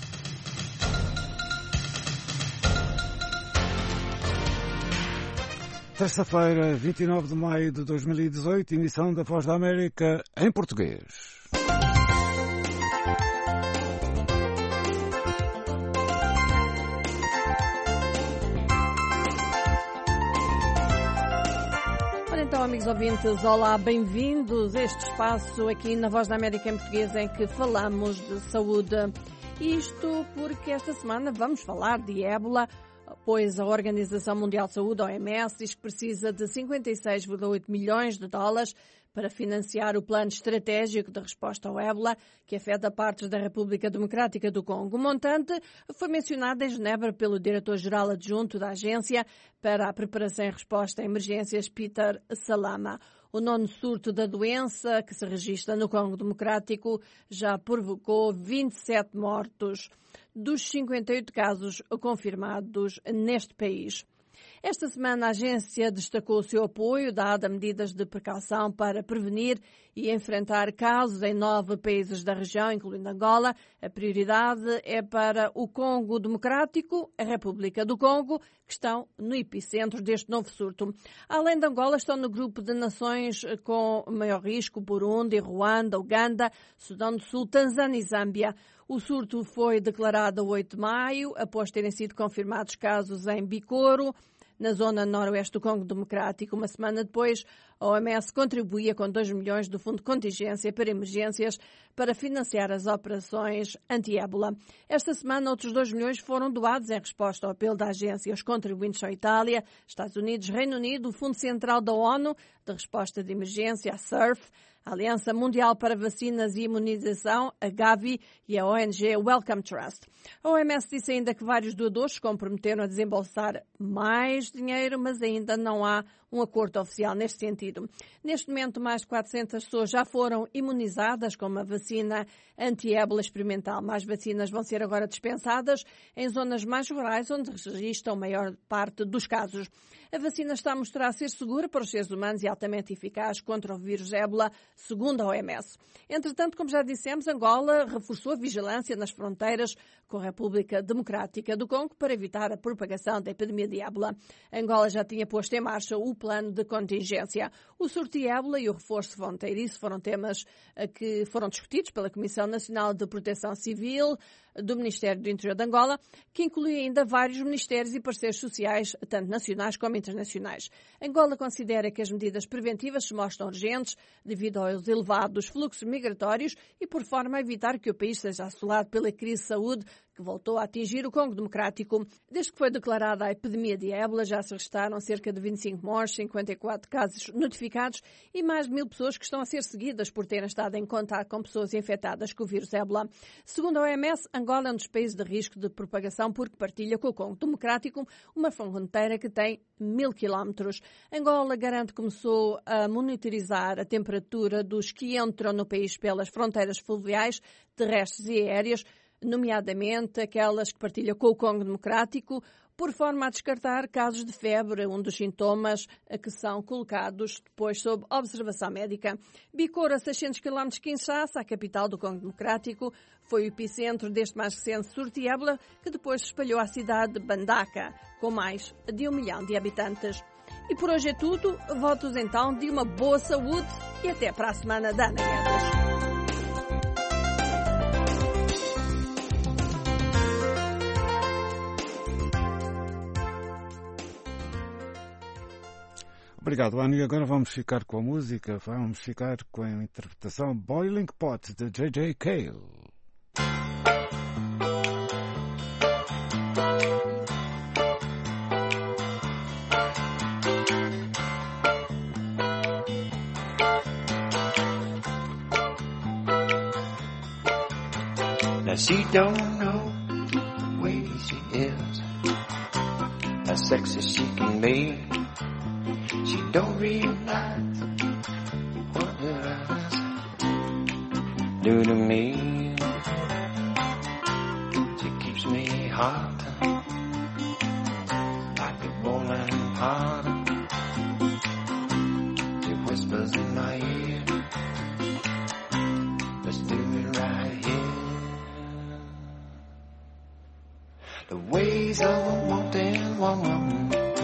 Terça-feira, 29 de maio de 2018, emissão da Voz da América em português. Então, amigos ouvintes, olá, bem-vindos a este espaço aqui na Voz da América em português em que falamos de saúde. Isto porque esta semana vamos falar de ébola, pois a Organização Mundial de Saúde, a OMS, diz que precisa de 56,8 milhões de dólares para financiar o plano estratégico de resposta ao ébola, que afeta partes da República Democrática do Congo. O montante foi mencionado em Genebra pelo diretor-geral adjunto da Agência para a Preparação e Resposta a Emergências, Peter Salama. O 9º surto da doença, que se registra no Congo Democrático, já provocou 27 mortos dos 58 casos confirmados neste país. Esta semana a agência destacou o seu apoio dado a medidas de precaução para prevenir e enfrentar casos em 9 países da região, incluindo Angola. A prioridade é para o Congo Democrático, a República do Congo, que estão no epicentro deste novo surto. Além de Angola, estão no grupo de nações com maior risco Burundi, Ruanda, Uganda, Sudão do Sul, Tanzânia e Zâmbia. O surto foi declarado a 8 de maio, após terem sido confirmados casos em Bikoro, na zona noroeste do Congo Democrático. Uma semana depois, a OMS contribuía com 2 milhões do Fundo de Contingência para Emergências para financiar as operações anti-ébola. Esta semana, outros 2 milhões foram doados em resposta ao apelo da agência. Os contribuintes são a Itália, Estados Unidos, Reino Unido, o Fundo Central da ONU de Resposta de Emergência, a SURF, a Aliança Mundial para Vacinas e Imunização, a Gavi, e a ONG Wellcome Trust. A OMS disse ainda que vários doadores se comprometeram a desembolsar mais dinheiro, mas ainda não há um acordo oficial neste sentido. Neste momento, mais de 400 pessoas já foram imunizadas com uma vacina anti-ébola experimental. Mais vacinas vão ser agora dispensadas em zonas mais rurais, onde registram a maior parte dos casos. A vacina está a mostrar ser segura para os seres humanos e altamente eficaz contra o vírus ébola, segundo a OMS. Entretanto, como já dissemos, Angola reforçou a vigilância nas fronteiras com a República Democrática do Congo para evitar a propagação da epidemia de ébola. Angola já tinha posto em marcha o plano de contingência. O surto de ébola e o reforço fronteiriço foram temas que foram discutidos pela Comissão Nacional de Proteção Civil do Ministério do Interior de Angola, que inclui ainda vários ministérios e parceiros sociais, tanto nacionais como internacionais. Angola considera que as medidas preventivas se mostram urgentes devido aos elevados fluxos migratórios e por forma a evitar que o país seja assolado pela crise de saúde que voltou a atingir o Congo Democrático. Desde que foi declarada a epidemia de ébola, já se registaram cerca de 25 mortes, 54 casos notificados e mais de 1000 pessoas que estão a ser seguidas por terem estado em contato com pessoas infectadas com o vírus ébola. Segundo a OMS, Angola é um dos países de risco de propagação porque partilha com o Congo Democrático uma fronteira que tem 1000 quilómetros. Angola garante que começou a monitorizar a temperatura dos que entram no país pelas fronteiras fluviais, terrestres e aéreas, nomeadamente aquelas que partilha com o Congo Democrático, por forma a descartar casos de febre, um dos sintomas que são colocados depois sob observação médica. Bikoro, a 600 km de Kinshasa, a capital do Congo Democrático, foi o epicentro deste mais recente surto de ébola, que depois se espalhou à cidade de Bandaka, com mais de 1 milhão de habitantes. E por hoje é tudo. Votos então de uma boa saúde e até para a semana da Ana Guedes. Obrigado, Ana. E agora vamos ficar com a música, vamos ficar com a interpretação Boiling Pot de J.J. Cale. Now she don't know the way she is, as sexy as she can be. She don't realize what her eyes do to me. She keeps me hot, like a boiling pot. She whispers in my ear, let's do it right here. The ways of a wanting woman,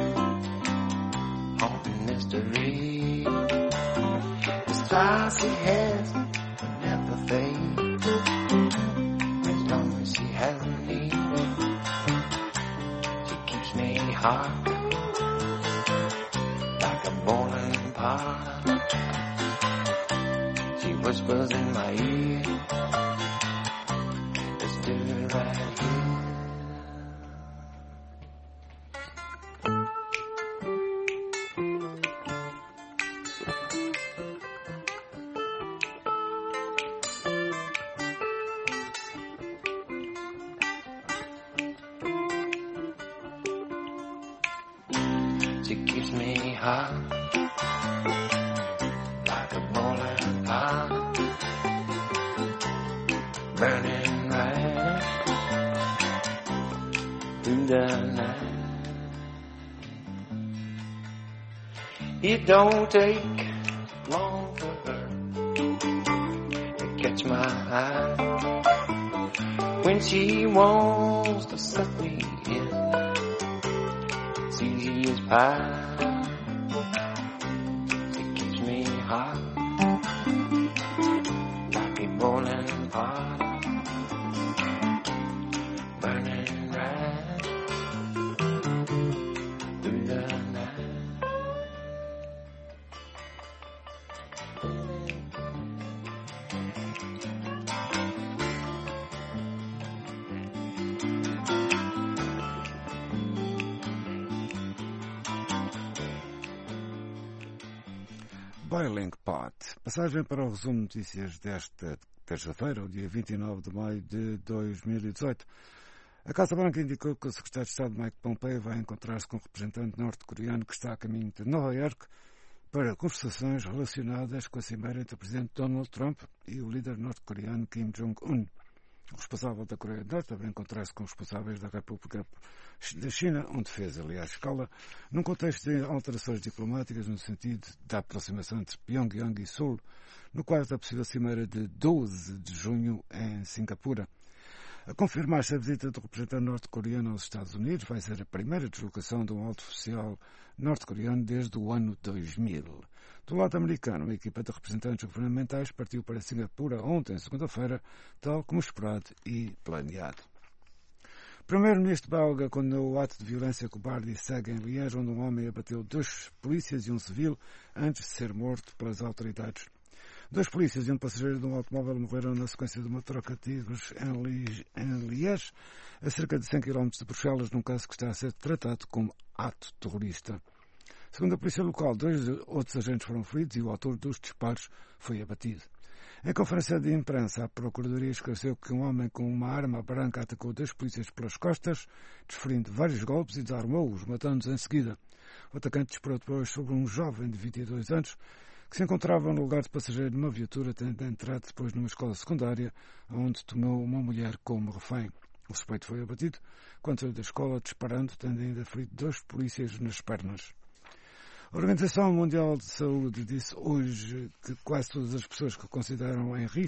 mystery. The stars she has will never fade, as long as she has me. She keeps me hot, like a boiling pot. She whispers in my ear, let's do it right here. Like a boiling pot, burning right through the night. It don't take long for her to catch my eye. When she wants to suck me in, it's easy as pie. Hot, like a boiling pot, burning right through the night. Boiling Pot. Passagem para o resumo de notícias desta terça-feira, o dia 29 de maio de 2018. A Casa Branca indicou que o secretário de Estado Mike Pompeo vai encontrar-se com o representante norte-coreano que está a caminho de Nova Iorque para conversações relacionadas com a cimeira entre o presidente Donald Trump e o líder norte-coreano Kim Jong-un. O responsável da Coreia do Norte também encontrou-se com os responsáveis da República da China, onde fez, aliás, escala, num contexto de alterações diplomáticas no sentido da aproximação entre Pyongyang e Seul, no quadro da possível cimeira de 12 de junho em Singapura. A confirmar-se a visita do representante norte-coreano aos Estados Unidos vai ser a primeira deslocação de um alto oficial norte-coreano desde o ano 2000. Do lado americano, a equipa de representantes governamentais partiu para Singapura ontem, segunda-feira, tal como esperado e planeado. O primeiro-ministro belga condenou o ato de violência cobarde e cega em Liège, onde um homem abateu 2 polícias e um civil antes de ser morto pelas autoridades. 2 polícias e um passageiro de um automóvel morreram na sequência de uma troca de tiros em Liège, a cerca de 100 km de Bruxelas, num caso que está a ser tratado como ato terrorista. Segundo a polícia local, 2 outros agentes foram feridos e o autor dos disparos foi abatido. Em conferência de imprensa, a Procuradoria esclareceu que um homem com uma arma branca atacou 2 polícias pelas costas, desferindo vários golpes e desarmou-os, matando-os em seguida. O atacante disparou depois sobre um jovem de 22 anos que se encontrava no lugar de passageiro de uma viatura, tendo entrado depois numa escola secundária, onde tomou uma mulher como refém. O suspeito foi abatido quando saiu da escola, disparando, tendo ainda ferido 2 polícias nas pernas. A Organização Mundial de Saúde disse hoje que quase todas as pessoas que consideram em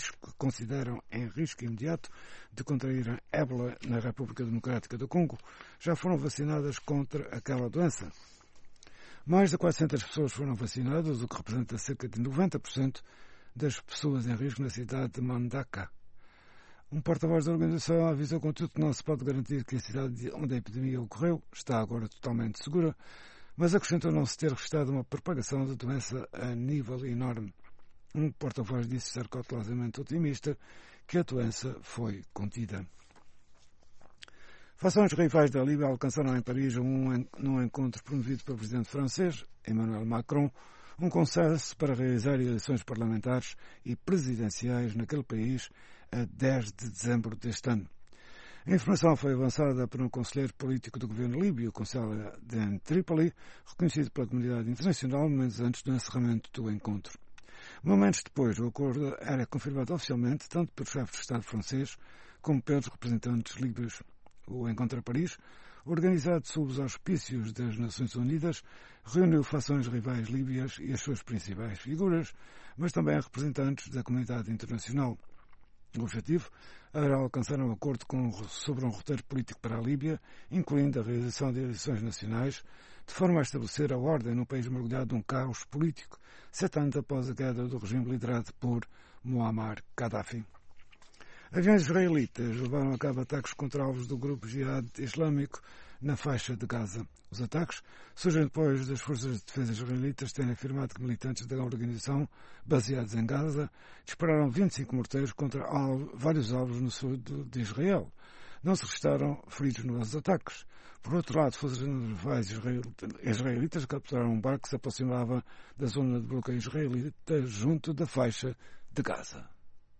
risco imediato de contrair ébola na República Democrática do Congo já foram vacinadas contra aquela doença. Mais de 400 pessoas foram vacinadas, o que representa cerca de 90% das pessoas em risco na cidade de Mandaka. Um porta-voz da organização avisou, contudo, que não se pode garantir que a cidade onde a epidemia ocorreu está agora totalmente segura, mas acrescentou não se ter registrado uma propagação da doença a nível enorme. Um porta-voz disse ser cautelosamente otimista que a doença foi contida. Fações rivais da Líbia alcançaram em Paris, num encontro promovido pelo presidente francês, Emmanuel Macron, um consenso para realizar eleições parlamentares e presidenciais naquele país a 10 de dezembro deste ano. A informação foi avançada por um conselheiro político do governo líbio, Conselho de Trípoli, reconhecido pela comunidade internacional momentos antes do encerramento do encontro. Momentos depois, o acordo era confirmado oficialmente tanto pelo chefe de Estado francês como pelos representantes líbios. O encontro a Paris, organizado sob os auspícios das Nações Unidas, reuniu fações rivais líbias e as suas principais figuras, mas também representantes da comunidade internacional. O objetivo era alcançar um acordo sobre um roteiro político para a Líbia, incluindo a realização de eleições nacionais, de forma a estabelecer a ordem num país mergulhado num caos político, 7 anos após a queda do regime liderado por Muammar Gaddafi. Aviões israelitas levaram a cabo ataques contra alvos do grupo Jihad Islâmico na faixa de Gaza. Os ataques surgem depois das forças de defesa israelitas terem afirmado que militantes da organização, baseados em Gaza, dispararam 25 morteiros contra vários alvos no sul de Israel. Não se registaram feridos nos ataques. Por outro lado, forças navais israelitas capturaram um barco que se aproximava da zona de bloqueio israelita junto da faixa de Gaza.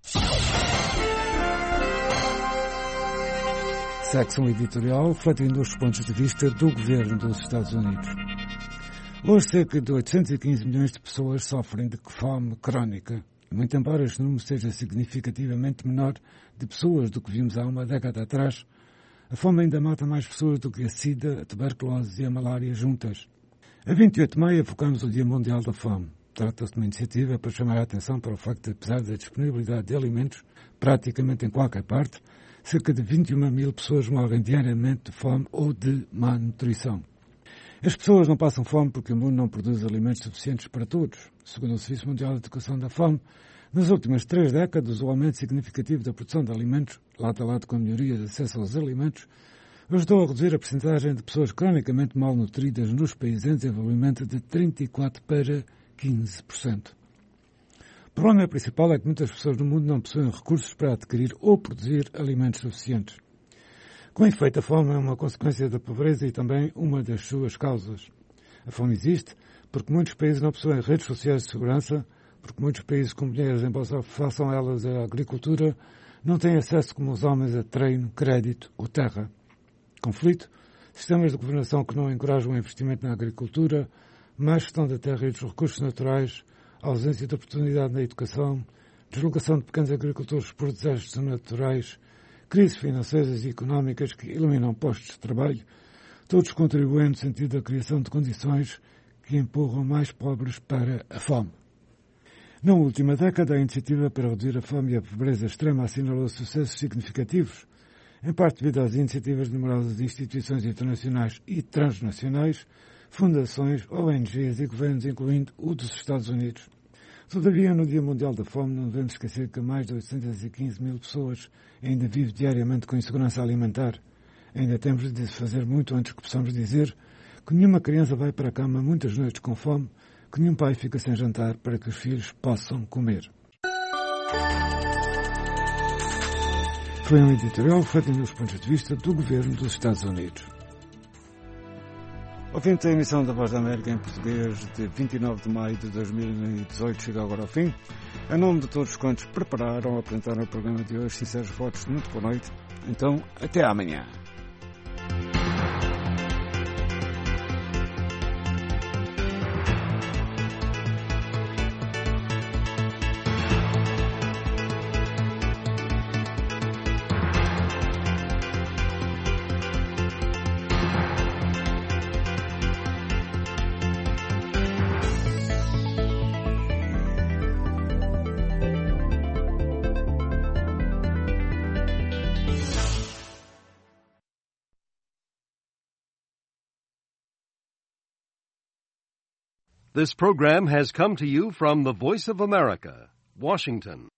Secção editorial refletindo os pontos de vista do governo dos Estados Unidos. Hoje, cerca de 815 milhões de pessoas sofrem de fome crónica. Muito embora este número seja significativamente menor de pessoas do que vimos há uma década atrás, a fome ainda mata mais pessoas do que a sida, a tuberculose e a malária juntas. A 28 de maio focamos o Dia Mundial da Fome. Trata-se de uma iniciativa para chamar a atenção para o facto de, apesar da disponibilidade de alimentos praticamente em qualquer parte, cerca de 21 mil pessoas morrem diariamente de fome ou de má nutrição. As pessoas não passam fome porque o mundo não produz alimentos suficientes para todos. Segundo o Serviço Mundial de Educação da Fome, nas últimas 3 décadas, o aumento significativo da produção de alimentos, lado a lado com a melhoria de acesso aos alimentos, ajudou a reduzir a percentagem de pessoas cronicamente malnutridas nos países em desenvolvimento de 34% para 15%. O problema principal é que muitas pessoas no mundo não possuem recursos para adquirir ou produzir alimentos suficientes. Com efeito, a fome é uma consequência da pobreza e também uma das suas causas. A fome existe porque muitos países não possuem redes sociais de segurança, porque muitos países com mulheres, embora façam elas a agricultura, não têm acesso como os homens a treino, crédito ou terra. Conflito, sistemas de governação que não encorajam o investimento na agricultura, má gestão da terra e dos recursos naturais, ausência de oportunidade na educação, deslocação de pequenos agricultores por desastres naturais, crises financeiras e económicas que eliminam postos de trabalho, todos contribuem no sentido da criação de condições que empurram mais pobres para a fome. Na última década, a iniciativa para reduzir a fome e a pobreza extrema assinalou sucessos significativos, em parte devido às iniciativas de numerosas instituições internacionais e transnacionais, fundações, ONGs e governos, incluindo o dos Estados Unidos. Todavia, no Dia Mundial da Fome, não devemos esquecer que mais de 815 mil pessoas ainda vivem diariamente com insegurança alimentar. Ainda temos de fazer muito antes que possamos dizer que nenhuma criança vai para a cama muitas noites com fome, que nenhum pai fica sem jantar para que os filhos possam comer. Foi um editorial refletindo os pontos de vista do governo dos Estados Unidos. Ao fim da emissão da Voz da América em português de 29 de maio de 2018 chega agora ao fim. Em nome de todos quantos prepararam ou apresentaram o programa de hoje, sinceros votos de muito boa noite. Então, até amanhã. This program has come to you from the Voice of America, Washington.